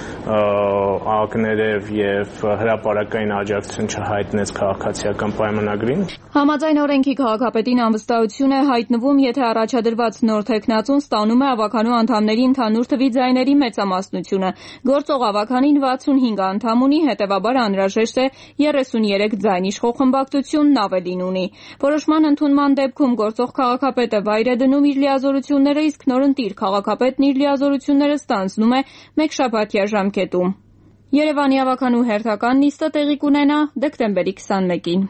ակներև եւ հրապարակային աջակցություն չհայտնեց քաղաքացիական պայմանագրին։ Համաձայն օրենքի քաղաքապետին անվստահություն է հայտնվում, եթե առաջադրված նոր թեկնածուն ստանում է ավականու անդամների ընդհանուր թվի ձայների մեծամասնությունը։ Գործող ավականին վաթսունհինգ անդամ ունի, հետևաբար անհրաժեշտ է երեսունյերեք ձայն, իշխող խմբակցությունն ավելին ունի։ Որոշման ընդունման դեպքում գործող քաղաքապետը վայր է դնում իր լիազորությունները, իսկ նորընտիր քաղաքապետն իր լիազորությունները ստանձնում է մեկ շաբաթյա ժամկետում։ Երևանի ավականու հերթական նիստը տեղի կունենա դեկտեմբերի քսանմեկին։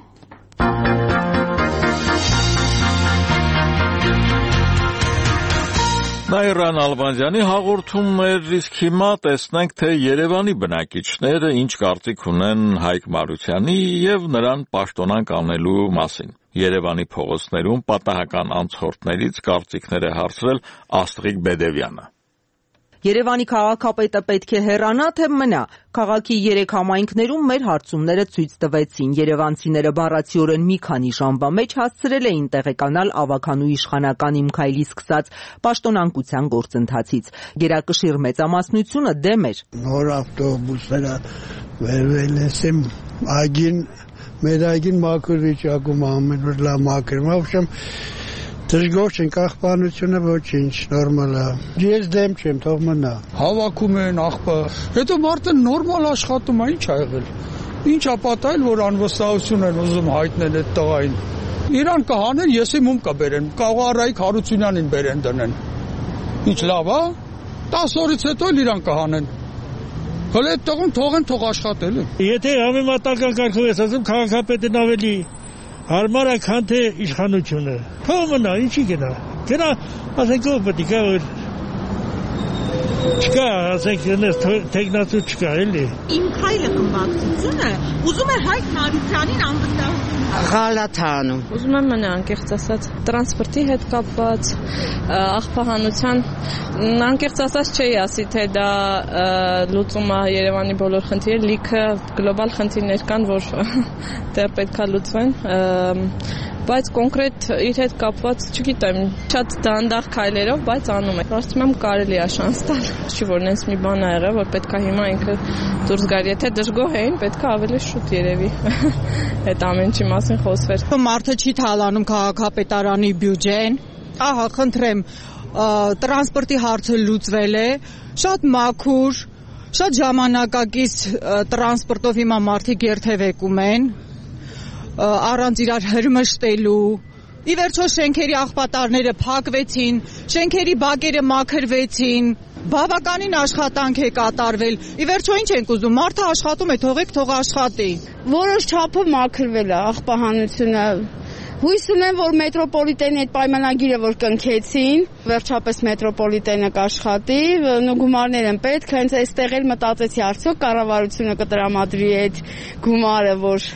Նաիրան Ալբանդյանի հաղորդումն էր, իսկ հիմա տեսնենք, թե Երևանի բնակիչները ինչ կարծիք ունեն Հայկ Մարությանի եւ նրան պաշտոնանկ անելու մասին։ Երևանի փողոցներում պատահական անցորդներից կարծիքներ է հարցրել Աստղիկ Բեդևյանը։ Երևանի քաղաքապետը պետք է հեռանա, թե մնա։ Քաղաքի երեք համայնքներում մեր հարցումները ցույց տվեցին։ Երևանցիները բառացիորեն մի քանի ժամվա մեջ հասցրել էին տեղեկանալ ավագանու իշխանական Իմ Քայլի սկսած պաշտոնանկության գործընթացից։ Գերակշիռ մեծամասնությունը դեմ էր։ Նոր ավտոբուսները վերվել են այգին, մեր այգին մաքուր վիճակում ամեն օր լավ մաքրում, ոչմ դժգոհ չեն, աղբանությունը ոչինչ, նորմալ է։ Ես դեմ չեմ, թող մնա։ Հավաքում են աղբը, հետո մարդը նորմալ աշխատում է, ինչ ա եղել։ Ինչ ա պատահել, որ անվստահություն են ուզում հայտնել այդ տղային։ Իրան կհանեն, եսի մում կբերեն, Կաղարայիկ Հարությունյանին բերեն դնեն։ Ինչ լավ է, տասը օրից հետո էլ իրան կհանեն։ Հələ այդ տղուն թողեն, թող աշխատել է։ Եթե համեմատական կարգով ես ասում, քաղաքապետն ավելի հարմար է, քան թե իշխանությունը։ Թող մնա, ինչի գնա։ Գնա, ասենք ով պետք է որ չկա, ասենք նես տեխնացու չկա, էլի։ Իմ Քայլը խմբակցությունը ուզում է Հայկ Մարությանին անվտանգ Ղալաթանում։ Ուզում եմ մնա, անկեղծ ասած, տրանսպորտի հետ կապված, աղբահանության, անկեղծ ասած չի ասի, թե դա լուծում է Երևանի բոլոր խնդիրները, լիքը գլոբալ խնդիրներ կան, որ դեռ պետք է լուծվեն, բայց կոնկրետ իր հետ կապված, չգիտեմ, շատ դանդաղ քայլերով, բայց անում է։ Կարծում եմ կարելի է շանս տալ։ Չի որ նենց մի բան ա եղել, որ պետք է հիմա ինքը դուրս գար, եթե դժգոհ էին, պետք է ավելի շուտ երևի այդ ամեն ինչի մասին խոսվեր։ Մարդը չի թալանում քաղաքապետարանի բյուջեն։ Ահա, խնդրեմ, տրանսպորտի հարցը լուծվել է, շատ մաքուր, շատ ժամանակակից տրանսպորտով հիմա մարդիկ երթևեկում են, առանց իրար հրմշտելու։ Ի վերջո շենքերի աղբատարները փակվեցին, շենքերի բակերը մաքրվեցին, բավականին աշխատանք է կատարվել։ Ի վերջո ինչ ենք ուզում, մարդը աշխատում է, թողեք թող աշխատի։ Որոշ չափով մաքրվել է աղբահանությունը։ Հույս ունեմ, որ մետրոպոլիտենի այդ պայմանագիրը որ կնքեցին, վերջապես մետրոպոլիտենը կաշխատի, գումարներ են պետք, հենց այստեղ էլ մտածեցի, արդյոք կառավարությունը կտրամադրի այդ գումարը, որ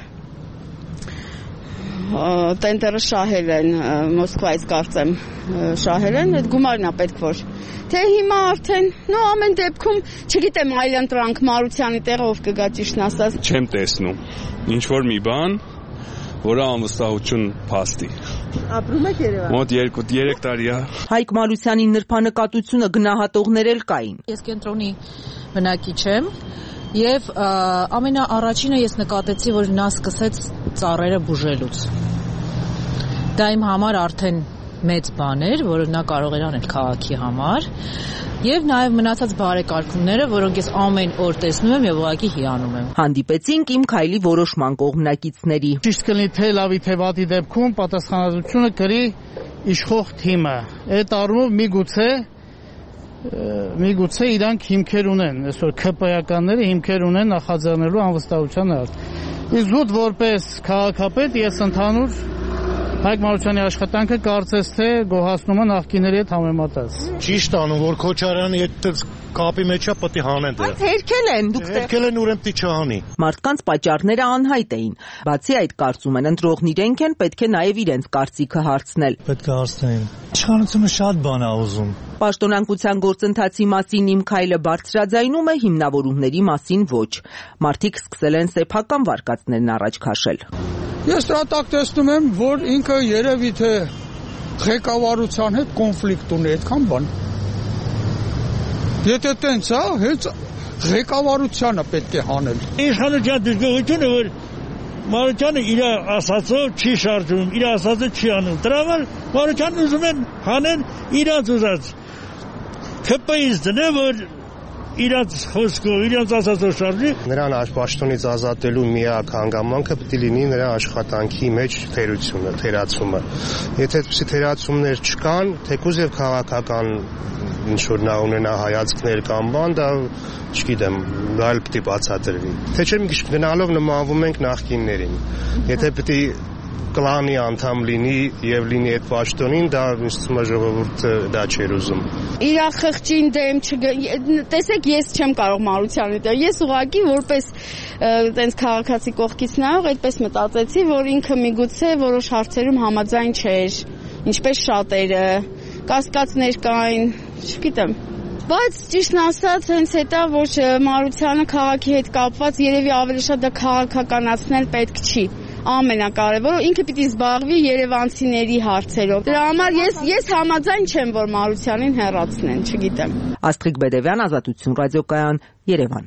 տենդերը շահել են, Մոսկվայից կարծեմ շահել են, այդ գումարն է պետք որ։ Թե հիմա արդեն, նո ամեն դեպքում, չգիտեմ այլ ընտրանք Մարությանի տեղը ով կգա ճիշտն ասած։ Չեմ տեսնում, ինչ որ մի բան, որը անվստահություն փաստի։ Ապրում եք Երևանում։ Մոտ երկու երեք տարի է։ Հայկ Մարությանի նրբանկատությունը գնահատողներ էլ կային։ Ես կենտրոնի բնակիչ եմ եւ ամենաառաջինը ես նկատեցի, որ նա սկսեց ծառերը բուժելուց։ Դա իմ համար արդեն մեծ բան էր, որը նա կարող էր անել քաղաքի համար, եւ նաեւ մնացած բարեկարգումները, որոնք ես ամեն օր տեսնում եմ եւ ուղղակի հիանում եմ։ Հանդիպեցինք Իմ Քայլի որոշման կողմնակիցների։ Ճիշտ կլինի թե լավի թե վատի դեպքում պատասխանատվությունը կրի իշխող թիմը։ Այդ առումով միգուցե միգուցե իրանք հիմքեր ունեն, այսօր ՔՊ-ականները հիմքեր ունեն նախաձեռնելու անվստահության հարց։ Իսկ զուտ որպես քաղաքապետ ես ընդհանուր Հայկ Մարությանի աշխատանքը կարծես թե գոհացնում է նախկիների հետ համեմատած։ Ճիշտ անում, որ Քոչարյանի այդ կապի մեջ է պետք է հանեն դեռ։ Բայց հերքել են, դուք հերքել են, ուրեմն պիտի չհանի։ Մարդկանց պատճառները անհայտ էին։ Բացի այդ, կարծում են ընտրողն իրենք են, պետք է նաև իրենց կարծիքը հարցնել։ Պետք է հարցնեին։ Իշխանությունը շատ բան է ուզում։ Պաշտոնանկության գործընթացի մասին Իմ Քայլը բարձրաձայնում է, հիմնավորումների մասին ոչ։ Մարդիկ սկսել են սեփական վարկածներն առաջ քաշել։ Ես տրատակ տեսնում եմ, որ ինքը երևի թե ղեկավարության հետ կոնֆլիկտ ունի, այդքան բան։ Եթե տենց է, հենց ղեկավարությանը պետք է հանել։ Իշխանության դժգոհությունը, որ Մարությանը իր ասածով չի շարժում, իր ասածը չի անում։ Դրա համար Մարությանն ուզում են հանեն իրանց ուզած։ ՔՊ-ից դնեն, որ իրանց խոսքով, իրանց ասածով շարժի։ Նրան պաշտոնից ազատելու միակ հանգամանքը պետք է լինի նրա աշխատանքի մեջ թերությունը, թերացումը։ Եթե այդպիսի թերացումներ չկան, թեկուզ եւ քաղաքական ինչ որ նա ունենա հայացքներ կամ բան, դա չգիտեմ, դա էլ պետք է բացատրվի։ Թե չէ մի քիչ գնալով նմանվում ենք նախկիններին։ Եթե պետք է կլանի անդամ լինի եւ լինի այդ պաշտոնին, դա ինձ թվում է ժողովուրդը դա չէր ուզում։ Իրա խղճին դեմ տեսեք, ես չեմ կարող Մարությանի դեմ։ Ես ուղղակի որպես տենց քաղաքացի կողքից նայող այդպես մտածեցի, որ ինքը միգուցե որոշ հարցերում համաձայն չէր, ինչպես շատերը, կասկածներ կային, չգիտեմ։ Բայց ճիշտն ասած, հենց հետա որ Մարությանը քաղաքի հետ կապված երևի ավելի շատ դա քաղաքականացնել պետք չի։ Ամենակարևորը ինքը պիտի զբաղվի երևանցիների հարցերով։ Դրա համար ես ես համաձայն չեմ, որ Մարությանին հեռացնեն, չգիտեմ։ Աստղիկ Բեդևյան, Ազատություն ռադիոկայան, Երևան։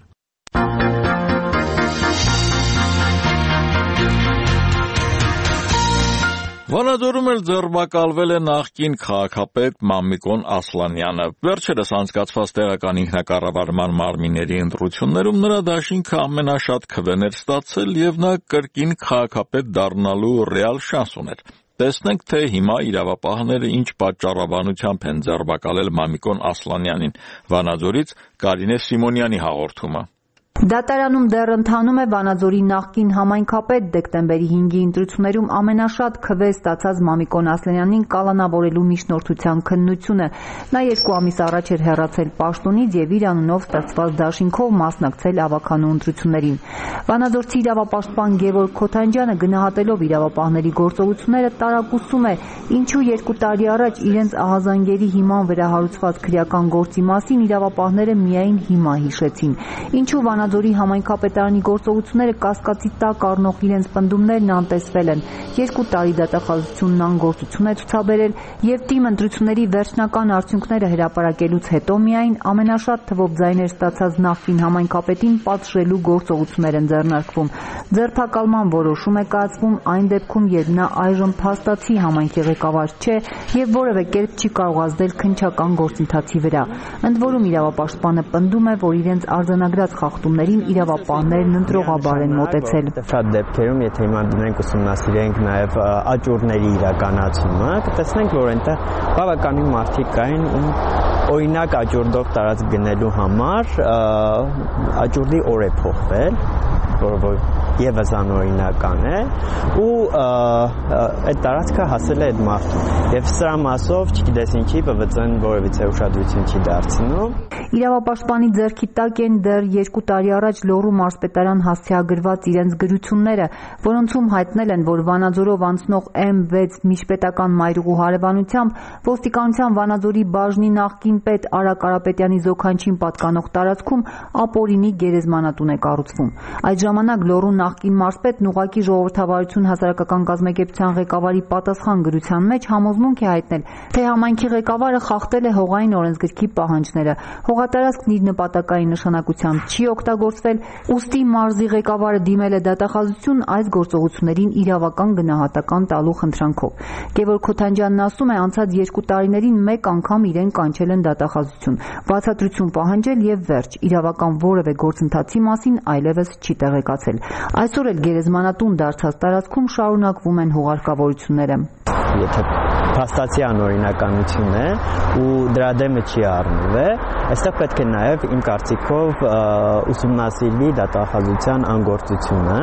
Վանաձորում էլ ձերբակալվել է նախկին քաղաքապետ Մամիկոն Ասլանյանը։ Վերջերս անցկացված տեղական ինքնակառավարման մարմինների ընտրություններում նրա դաշինքը ամենաշատ քվեն էր ստացել եւ նա կրկին քաղաքապետ դառնալու ռեալ շանս ուներ։ Տեսնենք, թե հիմա իրավապահները ինչ պատճառաբանությամբ են ձերբակալել Մամիկոն Ասլանյանին։ Վանաձորից Կարինե Սիմոնյանի հաղորդումը։ Դատարանում դեռ ընթանում է Վանաձորի նախկին համայնքապետ դեկտեմբերի հինգի ընտրություններում ամենաշատ քվե ստացած Մամիկոն Ասլանյանին կալանավորելու միջնորդության քննությունը։ Նա երկու ամիս առաջ էր հեռացել պաշտոնից եւ իր անունով ստեղծված դաշինքով մասնակցել ավականու ընտրություններին։ Վանաձորցի իրավապաշտպան Գևորգ Քոթանջյանը գնահատելով իրավապահների գործողությունները տարակուսում է, ինչու երկու տարի առաջ իրենց ահազանգերի հիման վրա հարուցված քրեական գործի մասին իրավապահները միայն հիմա հիշեցին։ Ինչու Վանաձորի համայնքապետարանի գործողությունները կասկածի տակ առնող իրենց պնդումներն անտեսվել են։ Երկու տարի դատախազությունն անգործություն է ցուցաբերել եւ թիմ ընտրությունների վերջնական արդյունքները հրապարակելուց հետո միայն ամենաշատ թվով ձայներ ստացած նախկին համայնքապետին պատժելու գործողություններ են ձեռնարկվում։ Ձերբակալման որոշում է կայացվում այն դեպքում, երբ նա այժմ փաստացի համայնքի ղեկավար չէ եւ որևէ կերպ չի կարող ազդել քննչական գործընթացի վրա։ Ընդ որում իրավապաշտպանը պնդում է, որ իրենց արձանագրած խախտումներին իրավապահներն ընտրողաբար են մոտեցել։ Շատ դեպքերում, եթե հիմա դնենք ուսումնասիրենք նաև աճուրների իրականացումը, կտեսնենք, որ այնտեղ բավականին մարդիկ կային, ում օրինակ աճուրդով տարածք գնելու համար աճուրդի օր է փոխվել, որը եւս անօրինական է, ու այդ տարածքը հասել է այդ մարդուն։ Եվ սրա մասով, չգիտես ինչի, ԲՎԾ-ն որևիցե ուշադրություն չի դարձնում։ Իրավապաշտպանի ձեռքի տակ են դեռ երկու տարի առաջ Լոռու մարզպետարան հասցեագրված իրենց գրությունները, որոնցում հայտնել են, որ Վանաձորով անցնող էմ վեց միջպետական մայրուղու հարևանությամբ ոստիկանության Վանաձորի բաժնի նախկին պետ Արա Կարապետյանի զոքանչին պատկանող տարածքում ապօրինի գերեզմանատուն է կառուցվում։ Այդ ժամանակ Լոռու նախկին մարզպետն ուղղակի ժողովրդավարություն հասարակական կազմակերպության ղեկավարի պատասխան գրության մեջ համոզմունք է հայտնել, թե համայնքի ղեկավարը խախտել է հողային օրենսգրքի պահանջները։ Հողատարածքն իր նպատակային նշանակությամբ չի օգտագործվել, ուստի մարզի ղեկավարը դիմել է դատախազություն այս գործողություններին իրավական գնահատական տալու խնդրանքով։ Գևորգ Քոթանջյանն ասում է, անցած երկու տարիներին մեկ անգամ իրեն կանչել են դատախազություն, բացատրություն պահանջել եւ վերջ, իրավական որևէ գործընթացի մասին այլևս չի տեղեկացել։ Այսօր էլ գերեզմանատուն դարձած տարածքում շարունակվում են հուղարկավորությունները։ Եթե փաստացի անօրինականություն է ու դրա դեմը չի առնվել, այստեղ պետք է նաև իմ կարծիքով ուսումնասիրվի դատախազության անգործությունը,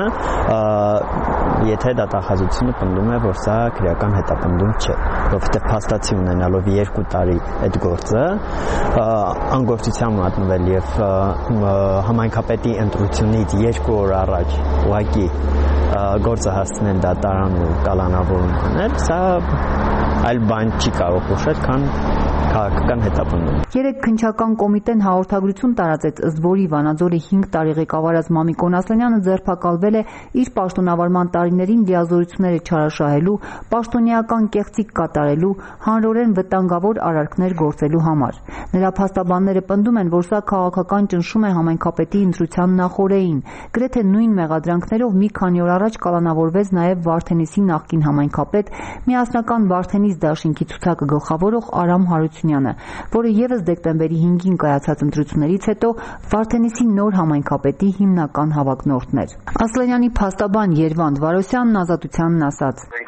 եթե դատախազությունը պնդում է, որ սա քրեական հետապնդում չէ, որովհետև փաստացի ունենալով երկու տարի այդ գործը անգործության մատնվել եւ համայնքապետի ընտրությունից երկու օր առաջ ուղղակի գործը հասցնել դատարան ու կալանավորում անել, սա այլ բան չի կարող ուշել, քան քաղաքական հետապնդում։ Երեք քննչական կոմիտեն հաղորդագրություն տարածեց, ըստ որի Վանաձորի հինգ տարի ղեկավարած Մամիկոն Ասլանյանը ձերբակալվել է իր պաշտոնավարման տարիներին լիազորությունները չարաշահելու, պաշտոնեական կեղծիք կատարելու, հանրորեն վտանգավոր արարքներ գործելու համար։ Նրա փաստաբանները պնդում են, որ սա քաղաքական ճնշում է համայնքապետի ընտրության նախօրեին։ Գրեթե նույն մեղադրանքներով մի քանի օր առաջ կալանավորվեց նաև Վարդենիսի նախկին համայնքապետ, միասնական Վարդենիս դաշինքի ցուցակը գլխավորող Արամ Հարությունյանը, որը եւս դեկտեմբերի հինգին կայացած ընտրություններից հետո Վարդենիսի նոր համայնքապետի հիմնական հավակնորդն էր։ Ասլանյանի փաստաբան Երվանդ Վարոսյանն Ազատությանն ասաց. Այնքան բաց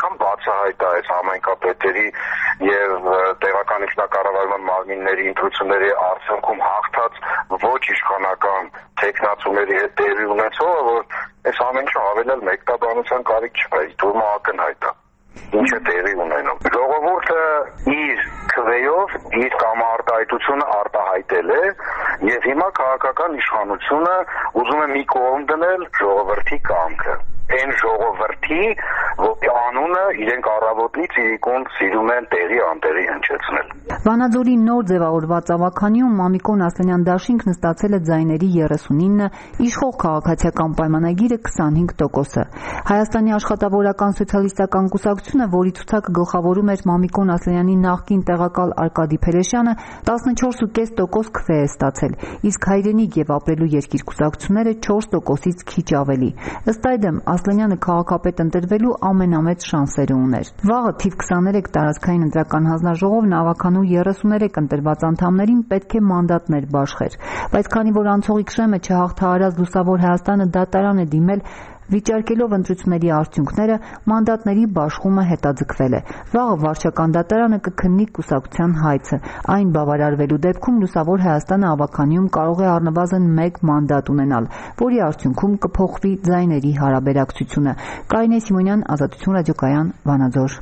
բացահայտ է այս համայնքապետերի եւ տեղական ինքնակառավարման մարմինների ընտրությունների արդյունքում հաղթած ոչ իշխանական տեխնացուների հետ տեղի ունեցողը, որ այս ամեն ինչը ավելի էլ մեկտաբանության կարիք չկա, դուրս ակնհայտ է ինչ է տեղի ունենում։ Ժողովուրդը իր քվեով իր կամարտահայտությունը արտահայտել է եւ հիմա քաղաքական իշխանությունը ուզում է մի կողմ դնել ժողովրդի կամքը։ Այն ժողովրդի, որի անունը իրենք առավոտից իրիկուն սիրում են տեղի անտեղի հնչեցնել։ Վանաձորի նոր ձևավորված ավագանիում Մամիկոն Ասլանյան դաշինքն ստացել է ձայների երեսունինը, իշխող քաղաքացիական պայմանագիրը քսանհինգ տոկոսը։ Հայաստանի աշխատավորական սոցիալիստական կուսակցությունը, որի ցուցակը գլխավորում էր Մամիկոն Ասլանյանի նախկին տեղակալ Արկադի Փելեշյանը, տասնչորս կόμμα պենս տոկոս քվե է ստացել, իսկ Հայրենիք եւ Ապրելու երկիր կուսակցությունները չորս տոկոսից քիչ ավելի։ Ըստ այդմ Ասլանյանը քաղաքապետ ընտրվելու ամենամեծ շանսերը ուներ։ Վաղը թիվ քսաներեք տարածքային ընտրական հանձնաժողովն ավականու երեսուներեք ընտրված անդամներին պետք է մանդատներ բաշխեր, բայց քանի որ անցողիկ շեմը չհաղթահարած Լուսավոր Հայաստանը դատարան է դիմել վիճարկելով ընտրությունների արդյունքները, մանդատների բաշխումը հետաձգվել է։ Վաղը վարչական դատարանը կքննի կուսակցության հայցը։ Այն բավարարվելու դեպքում Լուսավոր Հայաստանը ավականիում կարող է առնվազն մեկ մանդատ ունենալ, որի արդյունքում կփոխվի ձայների հարաբերակցությունը։ Կարինե Սիմոնյան, Ազատություն ռադիոկայան, Վանաձոր։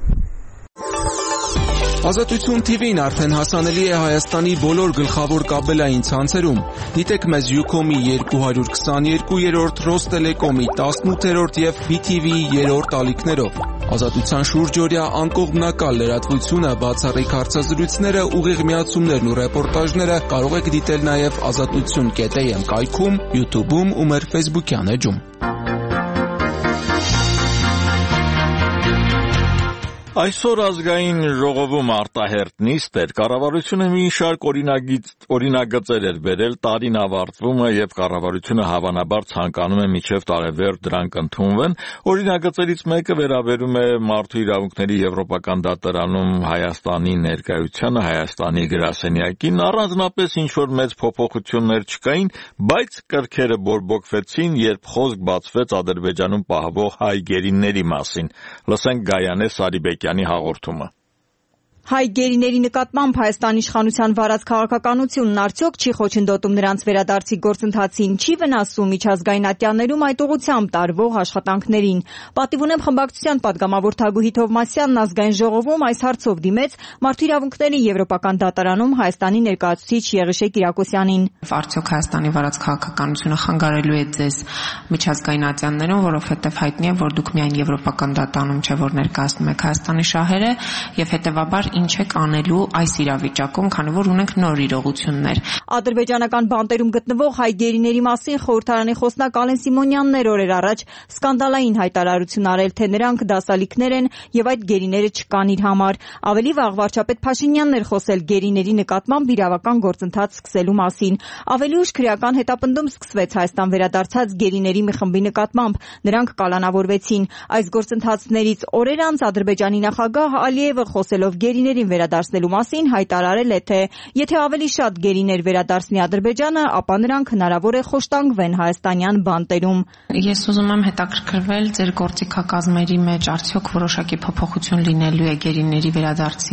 Ազատություն թիվին արդեն հասանելի է Հայաստանի բոլոր գլխավոր կաբելային ցանցերում։ Դիտեք մեզ Յուքոմի երկու հարյուր քսաներկուերորդ, Ռոստելեկոմի տասնութերորդ և բի թի վիի երրորդ ալիքներով։ Ազատության շուրջօրյա անկողմնակալ լրատվությունը, բացառիկ հարցազրույցները, ուղիղ միացումներն ու ռեպորտաժները կարող եք դիտել նաև ազատություն կետ էյ էմ կայքում, յութուբում ու մեր ֆեյսբուքյան էջում։ Այսօր ազգային ժողովում արտահերտ նիստ էր, կառավարությունը մի շարք օրինագծեր էր բերել, տարին ավարտվում է եւ կառավարությունը հավանաբար ցանկանում է մինչեւ տարեվերջ դրանք ընդունվեն։ Օրինագծերից մեկը վերաբերում է մարդու իրավունքների եվրոպական դատարանում Հայաստանի ներկայությանը, Հայաստանի գրասենյակին, առանձնապես ինչ որ մեծ փոփոխություններ չկային, բայց կրքերը բորբոքվեցին, երբ խոսք բացվեց Ադրբեջանում պահվող հայ գերիների մասին։ Լսենք Գայանե Սարիբեկյանի հաղորդումը։ Հայ գերիների նկատմամբ Հայաստանի իշխանության վարած քաղաքականությունն արդյոք չի խոչընդոտում նրանց վերադարձի գործընթացին, չի վնասում միջազգային ատյաններում այդ ուղղությամբ տարվող աշխատանքներին։ Պատիվ ունեմ խմբակցության պատգամավոր Թագուհի Թովմասյանն ազգային ժողովում այս հարցով դիմեց մարդու իրավունքների եվրոպական դատարանում Հայաստանի ներկայացուցիչ Եղիշե Կիրակոսյանին։ Արդյոք Հայաստանի վարած քաղաքականությունը խանգարելու է ձեզ միջազգային ատյաններում, որովհետև հայտնի է, որ դուք միայն եվրոպական դատարանում չէ, որ ներկայացնում եք Հայաստանի շահերը եւ հետեւաբար ինչ եք անելու այս իրավիճակում, քանի որ ունենք նոր իրողություններ։ Ադրբեջանական բանտերում գտնվող հայ գերիների մասին խորհրդարանի խոսնակ Ալեն Սիմոնյանն էր օրեր առաջ սկանդալային հայտարարություն արել, թե նրանք դասալիքներ են եւ այդ գերիները չկան իր համար։ Ավելի վաղ վարչապետ Փաշինյանն էր խոսել գերիների նկատմամբ իրավական գործընթաց սկսելու մասին։ Ավելի ուշ քրեական հետապնդում սկսվեց Հայաստան վերադարձած գերիների մի խմբի նկատմամբ, նրանք կալանավորվեցին։ Այս գործընթացներից օրեր անց Ադրբեջանի նախագահ Ալիևը խոսելով գերիներին վերադարձնելու մասին հայտարարել է, թե եթե ավելի շատ գերիներ վերադարձնի Ադրբեջանը, ապա նրանք հնարավոր է խոշտանգվեն հայաստանյան բանտերում։ Ես ուզում եմ հետաքրքրվել ձեր գործիքակազմերի մեջ արդյոք որոշակի փոփոխություն լինելու է գերիների վերադարձի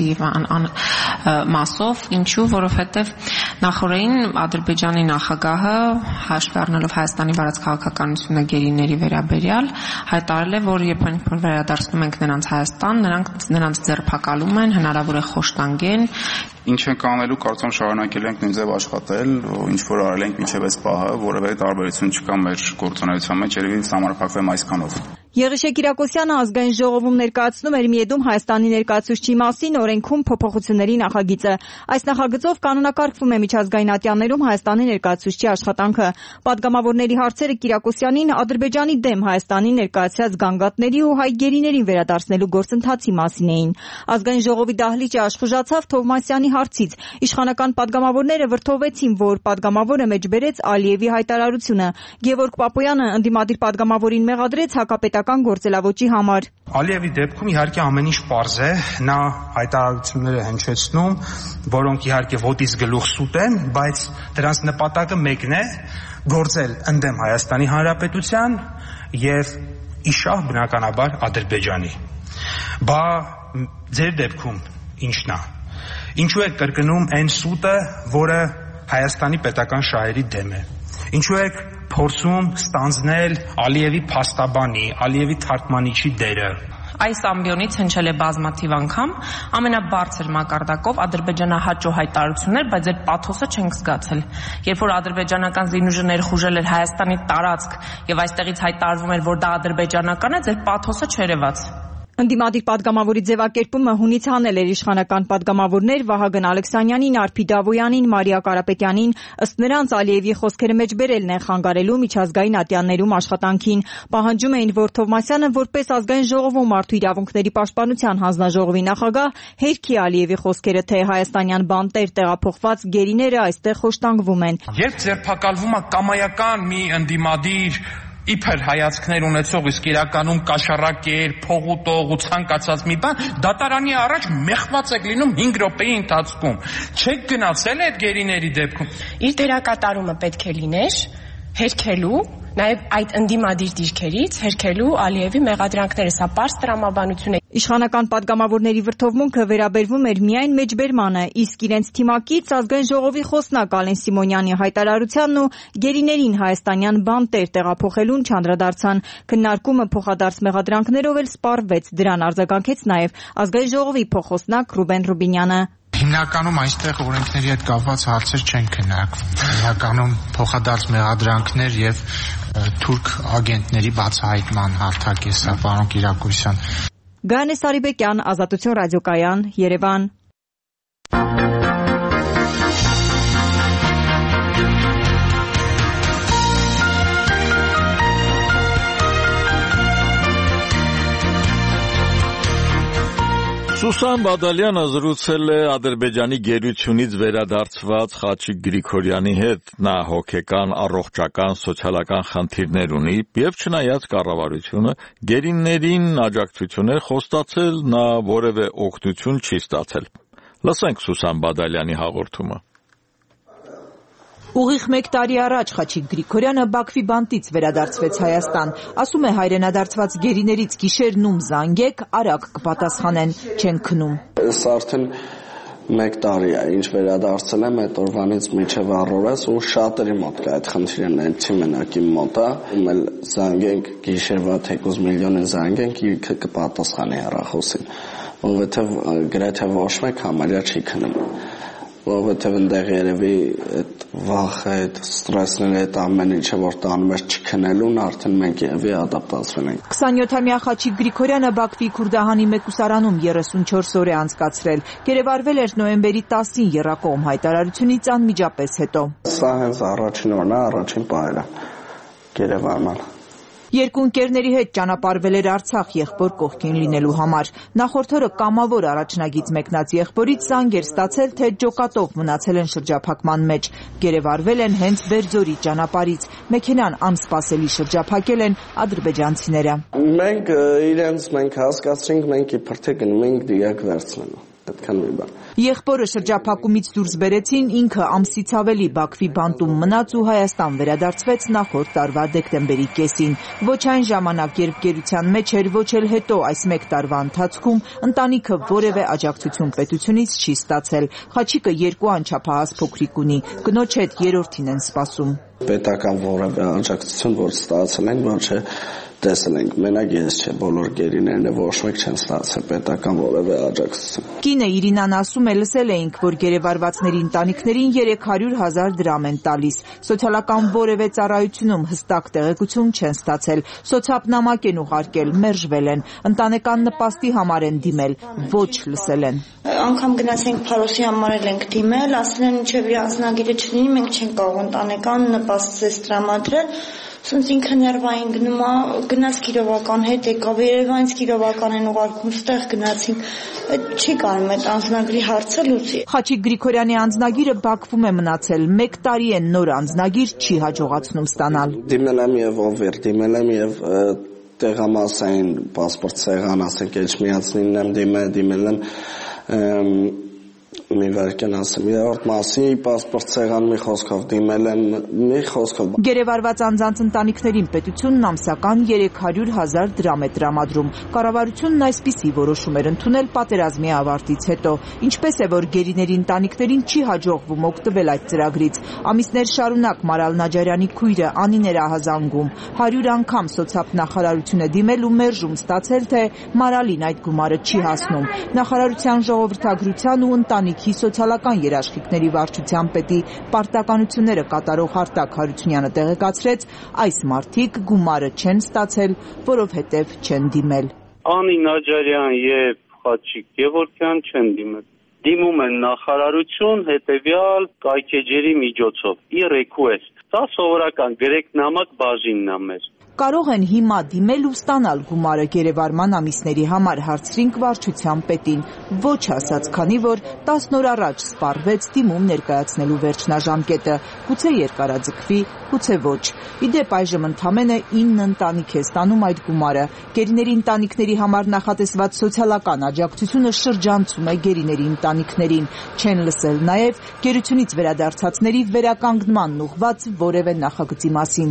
մասով, ինչու, որովհետև նախորդին Ադրբեջանի նախագահը հաշվի առնելով Հայաստանի վարած քաղաքականությունը գերիների վերաբերյալ հայտարարել է, որ երբ որ վերադարձնում ենք նրանց Հայաստան, նրանք նրանց ձերբակալում են, հնարավոր է խոշտանգեն։ Ինչ ենք անելու, կարծում շարունակել ենք նույն ձև աշխատել, ինչ որ արել ենք մինչև այս պահը, որևէ տարբերություն չկա մեր գործունեության մեջ, երևի սահմանափակվեմ այսքանով։ Եղիշե Կիրակոսյանը ազգային ժողովում ներկայացնում էր Միեդում Հայաստանի ներկայացուցչի մասին օրենքում փոփոխությունների նախագիծը։ Այս նախագծով կանոնակարգվում է միջազգային ատյաններում Հայաստանի ներկայացուցչի աշխատանքը։ Պատգամավորների հարցերը Կիրակոսյանին Ադրբեջանի դեմ Հայաստանի ներկայացրած գանգատների ու հայ գերիներին վերադարձնելու գործընթացի մասին էին։ Ազգային ժողովի դահլիճը աշխուժացավ Թովմասյանի հարցից։ Իշխանական պատգամավորները վրդովվեցին, որ պատգամավորը մեջբերեց Ալիևի հայտարարությունը։ Գևորգ Պապոյանը ընդդիմադիր պատգամավորին մեղադրեց հակապետական գործելավոճի համար։ Ալիևի դեպքում իհարկե ամեն ինչ պարզ է, նա հայտարարություններ է հնչեցնում, որոնք իհարկե ոտից գլուխ սուտ են, բայց դրանց նպատակը մեկն է՝ գործել ընդդեմ Հայաստանի Հանրապետության եւ իշահ բնականաբար Ադրբեջանի։ Բա ձեր դեպքում ի՞նչն է։ Ինչու եք կրկնում այն սուտը, որը Հայաստանի պետական շահերի դեմ է։ Ինչու եք փորձում ստանձնել Ալիևի փաստաբանի, Ալիևի թարգմանիչի դերը։ Այս ամբիոնից հնչել է բազմաթիվ անգամ, ամենաբարձր մակարդակով ադրբեջանահաճո հայտարարություններ, բայց այդ պաթոսը չենք զգացել։ Երբ որ ադրբեջանական զինուժը ներխուժել էր Հայաստանի տարածք եւ այստեղից հայտարարվում էր, որ դա ադրբեջանական է, ձեր պաթոսը չերևաց։ Ընդդիմադիր պատգամավորի ձևակերպումը հունից հանել էր իշխանական պատգամավորներ Վահագն Ալեքսանյանին, Արփի Դավոյանին, Մարիա Կարապետյանին, ըստ նրանց Ալիևի խոսքերը մեջ բերելն են խանգարելու միջազգային ատյաններում աշխատանքին։ Պահանջում էին, որ Թովմասյանը որպես ազգային ժողովում մարդու իրավունքների պաշտպանության հանձնաժողովի նախագահ հերքի Ալիևի խոսքերը, թե հայաստանյան բանտեր տեղափոխված գերիները այստեղ խոշտանգվում են։ Երբ ձերբակալվում է կամայական մի ընդդիմադիր իբր հայացքներ ունեցող, իսկ իրականում կաշառակեր, փողուտող ու ցանկացած մի բան, դատարանի առաջ մեղված եք լինում հինգ րոպեի ընթացքում։ Չեք գնացել այդ գերիների դեպքում։ Իր դերակատարումը պետք է լիներ հերքելու, նաև այդ ընդդիմադիր դիրքերից հերքելու Ալիևի մեղադրանքները, սա պարզ տրամաբանություն է։ Իշխանական պատգամավորների վրդովմունքը վերաբերվում էր միայն մեջբերմանը, իսկ իրենց թիմակից ազգային ժողովի խոսնակ Ալեն Սիմոնյանի հայտարարությանն ու գերիներին հայաստանյան բանտեր տեղափոխելուն չանդրադարձան։ Քննարկումը փոխադարձ մեղադրանքներով էլ սպառվեց, դրան արձագանքեց նաև ազգային ժողովի փոխխոսնակ Ռուբեն Ռուբինյանը։ Հիմնականում այստեղ օրենքների հետ կապված հարցեր չեն քննարկվում։ Հիմնականում փոխադարձ մեղադրանքներ եւ թուրք ագենտների բացահայտման հարթակ է սա, պարոն Կիրակոսյան։ Գայանե Սարիբեկյան, Ազատություն ռադիոկայան, Երևան։ Սուսան Բադալյանը զրուցել է Ադրբեջանի գերությունից վերադարձված Խաչիկ Գրիգորյանի հետ։ Նա հոգեկան, առողջական, սոցիալական խնդիրներ ունի եւ չնայած կառավարությունը գերիներին աջակցություն է խոստացել, նա որևէ օգնություն չի ստացել։ Լսենք Սուսան Բադալյանի հաղորդումը։ Ուղիղ մեկ տարի առաջ Խաչիկ Գրիգորյանը Բաքվի բանտից վերադարձվեց Հայաստան։ Ասում է հայրենադարձված գերիներից գիշերնում զանգեք, արագ կպատասխանեն, չեն քնում։ Սա արդեն մեկ տարի է, ինչ վերադարձել եմ այդ օրվանից մինչև առօրս ու շատերի մոտ կա այդ խնդիրը, նույնիսկ մենակ իմ մոտ է, ում էլ զանգենք գիշերվա թեկուզ միլիոնին զանգենք, ինքը կպատասխանի հեռախոսին, որովհետև գրեթե ոչ մեկ համարյա չի քնում։ Որովհետև այնտեղ երևի այդ վախը, այդ ստրեսները, այդ ամեն ինչը, որ տանում էր չքնելուն, արդեն մենք երևի ադապտացվել ենք։ քսանյոթամյա Խաչիկ Գրիգորյանը Բաքվի Քուրդահանի մեկուսարանում երեսունչորս օր է անցկացրել։ Գերեվարվել էր նոյեմբերի տասին եռակողմ հայտարարությունից անմիջապես հետո։ Սա հենց առաջին օրն է, առաջին պահերը գերեվարման։ Երկու ընկերների հետ ճանապարհվել էր Արցախ եղբոր կողքին լինելու համար։ Նախորդ օրը կամավոր առաջնագից մեկնած եղբորից զանգ էր ստացել, թե ջոկատով մնացել են շրջափակման մեջ։ Գերեվարվել են հենց Բերձորի ճանապարհից։ Մեքենան անսպասելի շրջափակել են ադրբեջանցիները։ Մենք իրենց մենք հասկացրինք, մենք իբր թե գնում ենք դիակ վերցնելու։ Այդքան մի բան։ Եղբորը շրջափակումից դուրս բերեցին, ինքը ամսից ավելի Բաքվի բանտում մնաց ու Հայաստան վերադարձվեց նախորդ տարվա դեկտեմբերի կեսին։ Ոչ այն ժամանակ, երբ գերության մեջ էր, ոչ էլ հետո այս մեկ տարվա ընթացքում ընտանիքը որևէ աջակցություն պետությունից չի ստացել։ Խաչիկը երկու անչափահաս փոքրիկ ունի, կնոջ հետ երրորդին են սպասում։ Պետական որևէ աջակցություն, որ ստացել են, ոչ է տեսել ենք, մենակ ես չէ, բոլոր գերիներն ոչ մեկ չեն ստացել պետական որևէ աջակցություն։ Կինը Իրինան ասում է, լսել էինք, որ գերեվարվածների ընտանիքներին երեք հարյուր հազար դրամ են տալիս։ Սոցիալական որևէ ծառայությունում հստակ տեղեկություն չեն ստացել։ Սոցապ նամակ են ուղարկել, մերժվել են, ընտանեկան նպաստի համար են դիմել, ոչ լսել են։ Անգամ գնացենք Փարոսի համար ենք դիմել, ասել են ինչեւ իր անձնագիրը չլինի, մենք չենք կարող ընտանեկան նպաստ ցես տրամադրել։ Սոնց ինքը ներվային գնում է, գնաց Կիրովական հետ եկավ, Երևանից Կիրովական են ուղարկում, ստեղ գնացինք, չի կարում այդ անձնագրի հարցը լուծի։ Խաչիկ Գրիգորյանի անձնագիրը Բաքվում է մնացել, մեկ տարի է նոր անձնագիր չի հաջողացնում ստանալ։ Դիմել եմ եւ ովեր, դիմել եմ եւ տեղամասային պասպորտ սեղան, ասենք Էջմիածնին եմ դիմել, դիմել եմ մի վերքեն ասեմ, երրորդ մասի պասպորտ ցեղան մի խոսքով դիմել եմ, մի խոսքով։ Գերեվարված անձանց ընտանիքներին պետությունն ամսական երեք հարյուր հազար դրամ է տրամադրում։ Կառավարությունն այսպիսի որոշում էր ընդունել պատերազմի ավարտից հետո։ Ինչպես է, որ գերիների ընտանիքներին չի հաջողվում օգտվել այդ ծրագրից։ Ամիսներ շարունակ Մարալ Նաջարյանի քույրը Անին էր ահազանգում։ հարյուր անգամ սոցիալ նախարարություն է դիմել ու մերժում ստացել, թե Մարալին այդ գումարը չի հասնում։ Նախարարության ժողովրդագրության ու ընտանիքի սոցիալական երաշխիքների վարչության պետի պարտականությունները կատարող Արտակ Հարությունյանը տեղեկացրեց, այս մարդիկ գումարը չեն ստացել, որովհետև չեն դիմել։ Անի Նաջարյան եւ Խաչիկ Գևորգյան չեն դիմել։ Դիմում են նախարարություն հետևյալ կայքեջերի միջոցով՝ ի request։ Դա սովորական գրեք նամակ բաժինն է մեր։ Կարող են հիմա դիմել ու ստանալ գումարը գերեվարման ամիսների համար, հարցրինք վարչության պետին։ Ոչ ասաց, քանի որ տասն օր առաջ սպառվեց դիմում ներկայացնելու վերջնաժամկետը։ Գուցե երկարաձգվի, գուցե ոչ։ Իդեպ այժմ ընդամենը ինը ընտանիք է ստանում այդ գումարը։ Գերիների ընտանիքների համար նախատեսված սոցիալական աջակցությունը շրջանցում է գերիների ընտանիքներին։ Չեն լսել նաև գերությունից վերադարձածների վերականգնմանն ուղղված որևէ նախագծի մասին։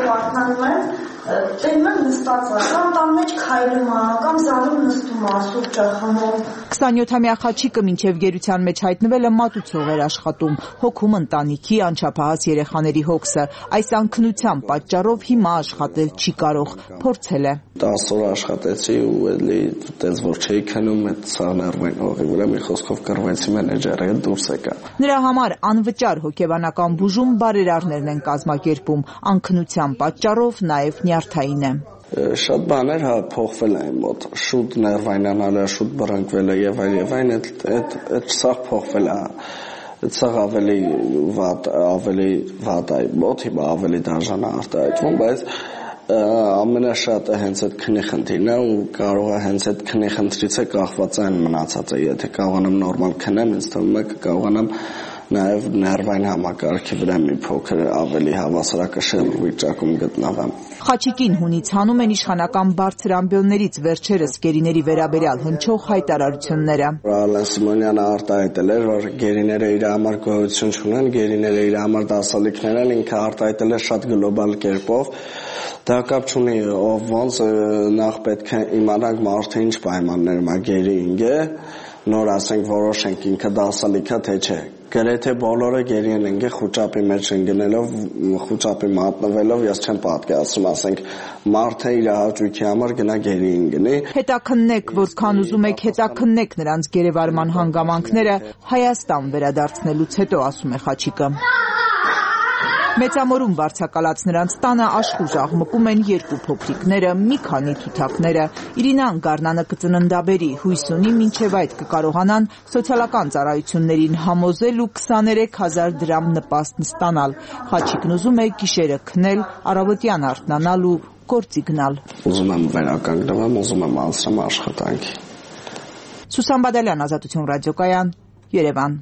Տենում եմ նստած է, կամ տան մեջ քայլում է, կամ զարում նստում է, սուրճը խմում։ քսանյոթամյա Խաչիկը մինչև գերության մեջ հայտնվելը մատուցող էր աշխատում, հոգում ընտանիքի անչափահաս երեխաների հոգսը։ Այս անքնության պատճառով հիմա աշխատել չի կարող, փորձել է։ տասը օր աշխատեցի ու էլի տես որ չէի քնում, այդ սաղներվային հողի վրա մի խոսքով կռվեցի մենեջերը, հետ դուրս եկա։ Նրա համար անվճար հոգեբանական բուժում բարերարներն են կազմակերպում, անքնության պատճառով նաև նյարդային է։ Շատ բաներ հա փոխվել են մոտ, շուտ ներվայնանալ է, շուտ բռնկվել է եւ այլ եւ այն, այդ այդ սաղ փոխվել է։ Սա ավելի վատ, ավելի վատ է, մոտ հիմա ավելի դաժան է արտահայտվում, բայց ամենաշատը հենց այդ քնի խնդիրն է ու կարող է հենց այդ քնի խնդրից է կախված այն մնացածը, եթե կարողանամ նորմալ քնեմ, ինձ թվում է կկարողանամ նաև ներվային համակարգի վրա մի փոքր ավելի հավասարակշռ վիճակում գտնվեմ։ Խաչիկին հունից հանում են իշխանական բարձր ամբիոններից վերջերս գերիների վերաբերյալ հնչող հայտարարությունները։ Ռալեն Սիմոնյանը արտահայտել էր, որ գերիները իր համար գոյություն չունեն, գերիները իր համար դասալիքներ են, ինքը արտահայտել է շատ գլոբալ կերպով։ Դա կապ չունի ով ոնց, նախ պետք է իմանանք մարդը ինչ պայմաններում է գերին է, նոր ասենք որոշենք ինքը դասալիքա թե չէ։ Գրեթե բոլորը գերի են ընկել խուճապի մեջ ընկնելով, խուճապի մատնվելով, ես չեմ պատկերացնում, ասենք մարդը իր հաճույքի համար գնա գերի ընկնի։ Հետաքննեք, որքան ուզում եք հետաքննեք նրանց գերեվարման հանգամանքները Հայաստան վերադարձնելուց հետո, ասում է Խաչիկը։ Մեծամորում վարձակալած նրանց տանը աշխուժ աղմկում են երկու փոքրիկները, մի քանի թութակները։ Իրինան Գառնանը կծննդաբերի, հույս ունի մինչև այդ կկարողանան սոցիալական ծառայություններին համոզել ու քսաներեք հազար դրամ նպաստ ստանալ։ Խաչիկն ուզում է գիշերը քնել, առավոտյան արթնանալ ու գործի գնալ։ Ուզում եմ վերականգնվեմ, ուզում եմ անցնեմ աշխատանքի։ Սուսան Բադալյան, Ազատություն ռադիոկայան, Երևան։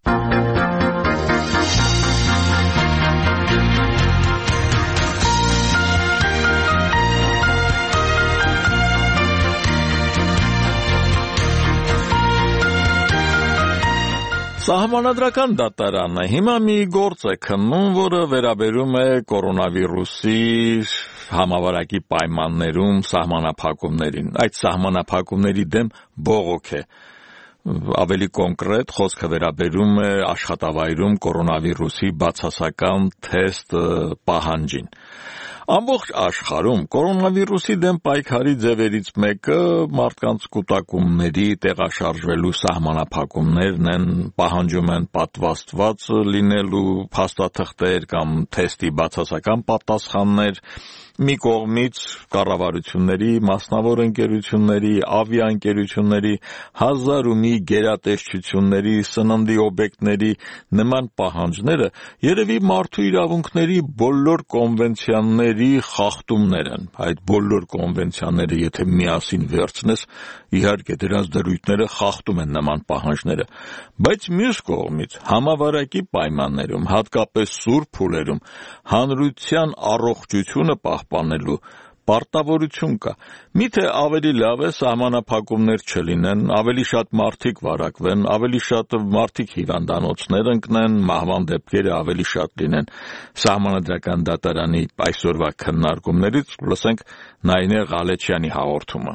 Սահմանադրական դատարանը հիմա մի գործ է քննում, որը վերաբերում է կորոնավիրուսի համավարակի պայմաններում սահմանափակումներին։ Այդ սահմանափակումների դեմ բողոք է։ Ավելի կոնկրետ խոսքը վերաբերում է աշխատավայրում կորոնավիրուսի բացասական թեստ պահանջին։ Ամբողջ աշխարհում կորոնավիրուսի դեմ պայքարի ձևերից մեկը մարդկանց կուտակումների տեղաշարժվելու սահմանափակումներն են, պահանջում են պատվաստված լինելու փաստաթղթեր կամ թեստի բացասական պատասխաններ։ Մի կողմից կառավարությունների, մասնավոր ընկերությունների, ավիաընկերությունների, հազար ու մի գերատեսչությունների, սննդի օբյեկտների նման պահանջները երևի մարդու իրավունքների բոլոր կոնվենցիաների խախտումներ են։ Այդ բոլոր կոնվենցիաները, եթե միասին վերցնես, իհարկե դրանց դրույթները խախտում են նման պահանջները։ Բայց մյուս կողմից համավարակի պայմաններում, հատկապես սուր փուլերում, հանրության առողջությունը պահպանելու պարտավորություն կա։ Միթե ավելի լավ է սահմանափակումներ չլինեն, ավելի շատ մարդիկ վարակվեն, ավելի շատ մարդիկ հիվանդանոցներ ընկնեն, մահվան դեպքերը ավելի շատ լինեն։ Սահմանադրական դատարանի այսօրվա քննարկումներից լսենք Նայինե Ղալեչյանի հաղորդումը։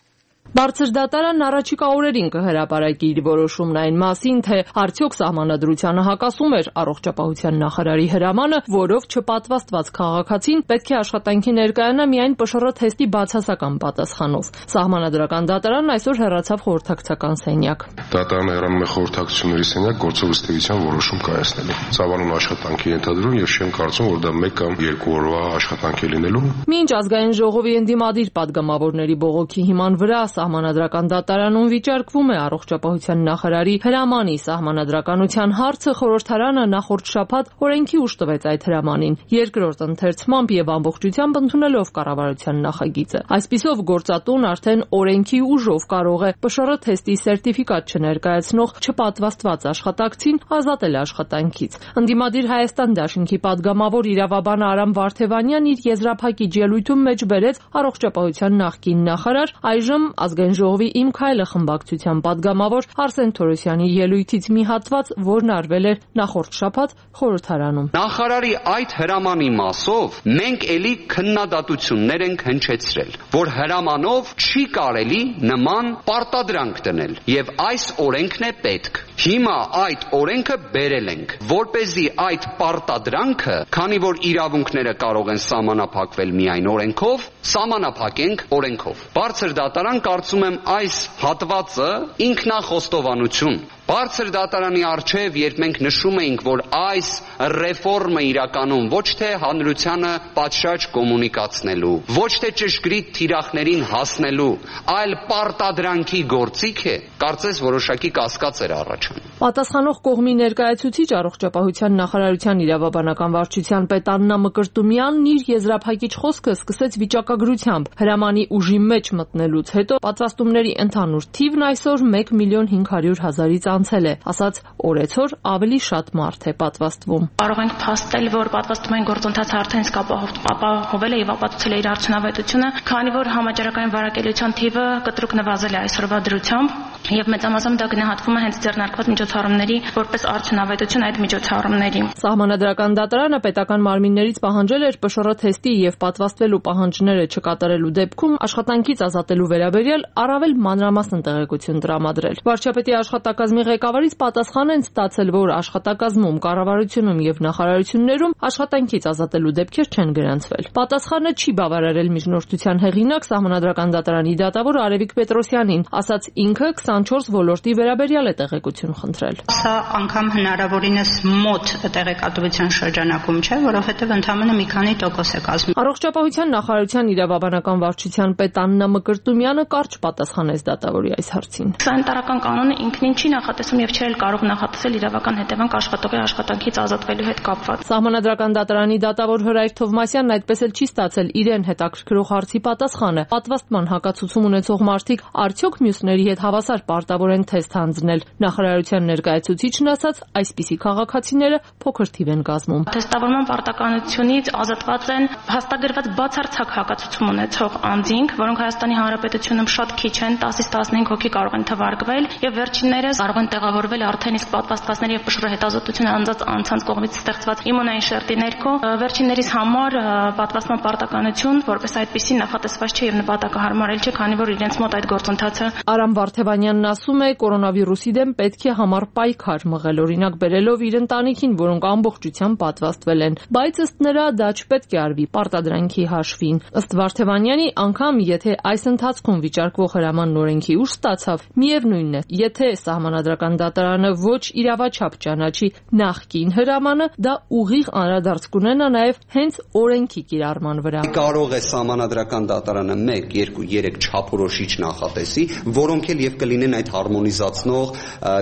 Բարձր դատարանն առաջիկա օրերին կհրապարակի իր որոշումն այն մասին, թե արդյոք սահմանադրությանը հակասում էր առողջապահության նախարարի հրամանը, որով չպատվաստված քաղաքացին պետք է աշխատանքի ներկայանա միայն ՊՇՌ թեստի բացասական պատասխանով։ Սահմանադրական դատարանն այսօր հեռացավ խորհրդակցական սենյակ։ Դատարանը հեռանում է խորհրդակցությունների սենյակ գործով ըստ էության որոշում կայացնելու։ Ծավալուն աշխատանքի ենթադրում եւ չեմ կարծում, որ դա մեկ կամ երկու օրվա աշխատանք է լինելու։ Մինչ ազգային ժողովի ընդդիմադիր падգամավորների բողոքի հիման վրա Սահմանադրական դատարանում վիճարկվում է առողջապահության նախարարի հրամանի սահմանադրականության հարցը, խորհրդարանը նախորդ շաբաթ օրենքի ուժ տվեց այդ հրամանին, երկրորդ ընթերցմամբ եւ ամբողջությամբ ընդունելով կառավարության նախագիծը։ Այսպիսով գործատուն արդեն օրենքի ուժով կարող է ՊՇՌ թեստի սերտիֆիկատ չներկայացնող չպատվաստված աշխատակցին ազատել աշխատանքից։ Ընդդիմադիր Հայաստան դաշինքի падգամավոր իրավաբան Արամ Վարդևանյան իր եզրափակիչ ելույթում մեջ բերեց առողջապահության նախկին նախարար, այժմ Ազգային ժողովի Իմ քայլը խմբակցության падգամավոր Արսեն Թորոսյանի ելույթից մի հատված, որն արվել էր նախորդ շաբաթ խորհրդարանում։ Նախարարի այդ հրամանի մասով մենք էլի քննադատություններ ենք հնչեցրել, որ հրամանով չի կարելի նման պարտադրանք դնել, եւ այս օրենքն է պետք։ Հիմա այդ օրենքը բերել ենք, որպեսզի այդ պարտադրանքը, քանի որ իրավունքները կարող են սահմանափակվել միայն օրենքով, սահմանափակենք օրենքով։ Բարձր դատարան կարծում եմ այս հատվածը ինքնախոստովանություն։ Բարձր դատարանի առջև, երբ մենք նշում էինք, որ այս ռեֆորմը իրականում ոչ թե հանրությանը պատշաճ կոմունիկացնելու, ոչ թե ճշգրիտ թիրախներին հասնելու, այլ պարտադրանքի գործիք է, կարծես որոշակի կասկած էր առաջանում։ Պատասխանող կողմի ներկայացուցիչ առողջապահության նախարարության իրավաբանական վարչության պետ Աննա Մկրտումյանն իր եզրափակիչ խոսքը սկսեց վիճակագրությամբ։ Հրամանի ուժի մեջ մտնելուց հետո պատվաստումների ընդհանուր թիվն այսօր մեկ միլիոն հինգ հարյուր հազարից անցել է, ասաց օրեցօր ավելի շատ մարդ է պատվաստվում։ Կարող ենք փաստել, որ պատվաստումային գործընթացը արդեն իսկ ապահովել է եւ ապացուցել է իր արդյունավետությունը, քանի որ համաճարակային վարակելիության թիվը կտրուկ նվազել է այսօրվա դրությամբ եւ մեծամասամբ դա գնահատվում է հենց ձեռնարկված միջոցառումների որպես արդյունավետություն այդ միջոցառումների։ Սահմանադրական դատարանը պետական մարմիններից պահանջել էր ՊՇՌ թեստի եւ պատվաստվելու պահանջները չկատարելու դեպքում աշխատանքից ազատելու վերաբերյալ առավել մանրամասն տեղեկություն տրամադրել։ Վարչապետի աշխատակազմի ղեկավարից պատասխան են ստացել, որ աշխատակազմում, կառավարությունում եւ նախարարություններում աշխատանքից ազատելու դեպքեր չեն գրանցվել։ Պատասխանը չի բավարարել միջնորդության հեղինակ Սահմանադրական դատարանի դատավոր Արևիկ Պետրոսյանին, ասաց ինքը քսանչորս ոլորտի վերաբերյալ է տեղեկություն խնդրել։ Սա անգամ հնարավորինս մոտ տեղեկատվության շրջանակում չէ, որովհետեւ ընդամենը մի քանի տոկոս է կազմում։ Առողջապահության նախարարության իրավաբանական վարչության պետ Աննա Մկրտումյանը կարճ պատասխանեց դատավորի այս հարցին։ Սանիտարական կանոնը ինքնին չի նախատեսում եւ չէր կարող նախատեսել իրավական հետևանք աշխատողի աշխատանքից ազատվելու հետ կապված։ Սահմանադրական դատարանի դատավոր Հրայր Թովմասյանն այդպես էլ չի ստացել իրեն հետաքրքրող հարցի պատասխանը։ Պատվաստման հակացուցում ունեցող մարդիկ արդյոք մյուսների հետ հավասար պարտավոր են թեստ հանձնել։ Նախարարության ներկայացուցիչն ասաց, այսպիսի քաղաքացիները փոքր թիվ են կազմում։ Թեստավորման պարտականությունից ազատված են հաստատագրված բացարձակ հակացուցում ունեցող անձինք, որոնք Հայաստանի Հանրապետությունում շատ քիչ են, տասից տասնհինգ հոգի կարող են թվարկվել եւ վերջիններս կարող են տեղավորվել արդեն իսկ պատվաստվածների եւ ՊՇՌ հետազոտություն անձած անձանց կողմից ստեղծված իմունային շերտի ներքո։ Վերջիններիս համար պատվաստման պարտականություն որպես այդպիսի նախատեսված չէ եւ նպատակահարմարել չէ, քանի որ իրենց մոտ այդ գործընթացը Արամ Վարդևանյանն ասում է, կորոնավիրուսի դեմ պետք է համառ պայքար մղել, օրինակ բերելով իր ընտանիքին, որոնք ամբողջությամբ պատվաստվել են, բայց ըստ նրա դա չպետք է արվի պարտադրանքի հաշվին։ Ըստ Վարդևանյանի, անգամ եթե այս ընթացքում վիճարկվող հրամանն օրենքի ուժ ստացավ, միևնույնն է, եթե Սահմանադրական դատարանը ոչ իրավաչափ ճանաչի նախկին հրամանը, դա ուղիղ անդրադարձ կունենա նաև հենց օրենքի կիրառման վրա։ Կարող է Սահմանադրական դատարանը մեկ, երկու, երեք չափորոշիչ նախատեսի, որոնք էլ եւ կլինեն այդ հարմոնիզացնող, իրավի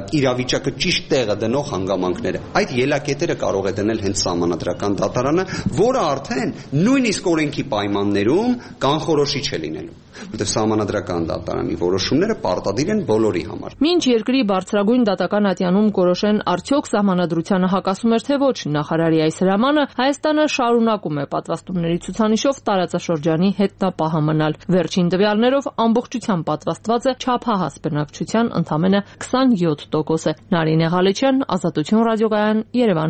իրավիճակը ճիշտ տեղը դնող հանգամանքները։ Այդ ելակետերը կարող է դնել հենց Սահմանադրական դատարանը, որը արդեն նույնիսկ օրենքի պայմաններում կանխորոշիչ է լինելու, որտեղ Սահմանադրական դատարանի որոշումները պարտադիր են բոլորի համար։ Մինչ երկրի բարձրագույն դատական ատյանում կորոշեն արդյոք Սահմանադրությանը հակասում էր թե ոչ նախարարի այս հրամանը, Հայաստանը շարունակում է պատվաստումների ցուցանիշով տարածաշրջանի հետնապահը մնալ։ Վերջին տվյալներով ամբողջությամբ պատվաստված է չափահաս բնակչության ընդամենը քսանյոթ տոկոսը։ Նարինե Ղալեչյան, Ազատություն ռադիոկայան, Երևան։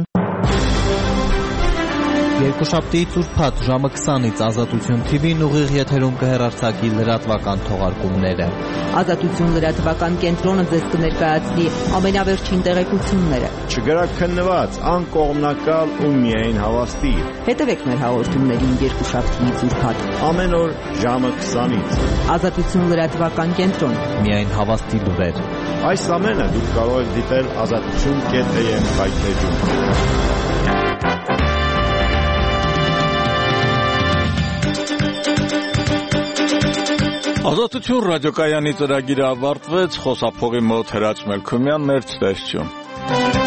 Երկուշաբթի ծուրփաթ ժամը քսանից Ազատություն թի վին ուղիղ եթերում կհեռարձակի լրատվական թողարկումները։ Ազատություն լրատվական կենտրոնը ձեզ կներկայացնի ամենավերջին տեղեկությունները։ Չգրակ քննված, անկողմնակալ ու միայն հավաստի։ Հետևեք մեր հաղորդումներին երկուշաբթի ծուրփաթ ամեն օր ժամը քսանից։ Ազատություն լրատվական կենտրոն, միայն հավաստի լուրեր։ Այս ամենը դուք կարող եք դիտել ազատություն կետ am վայթեջում։ Ազատություն ռադիոկայանի ծրագիրը ավարտվեց, խոսափողի մոտ Հրաչ Մելքումյան, մեր ցտեսություն։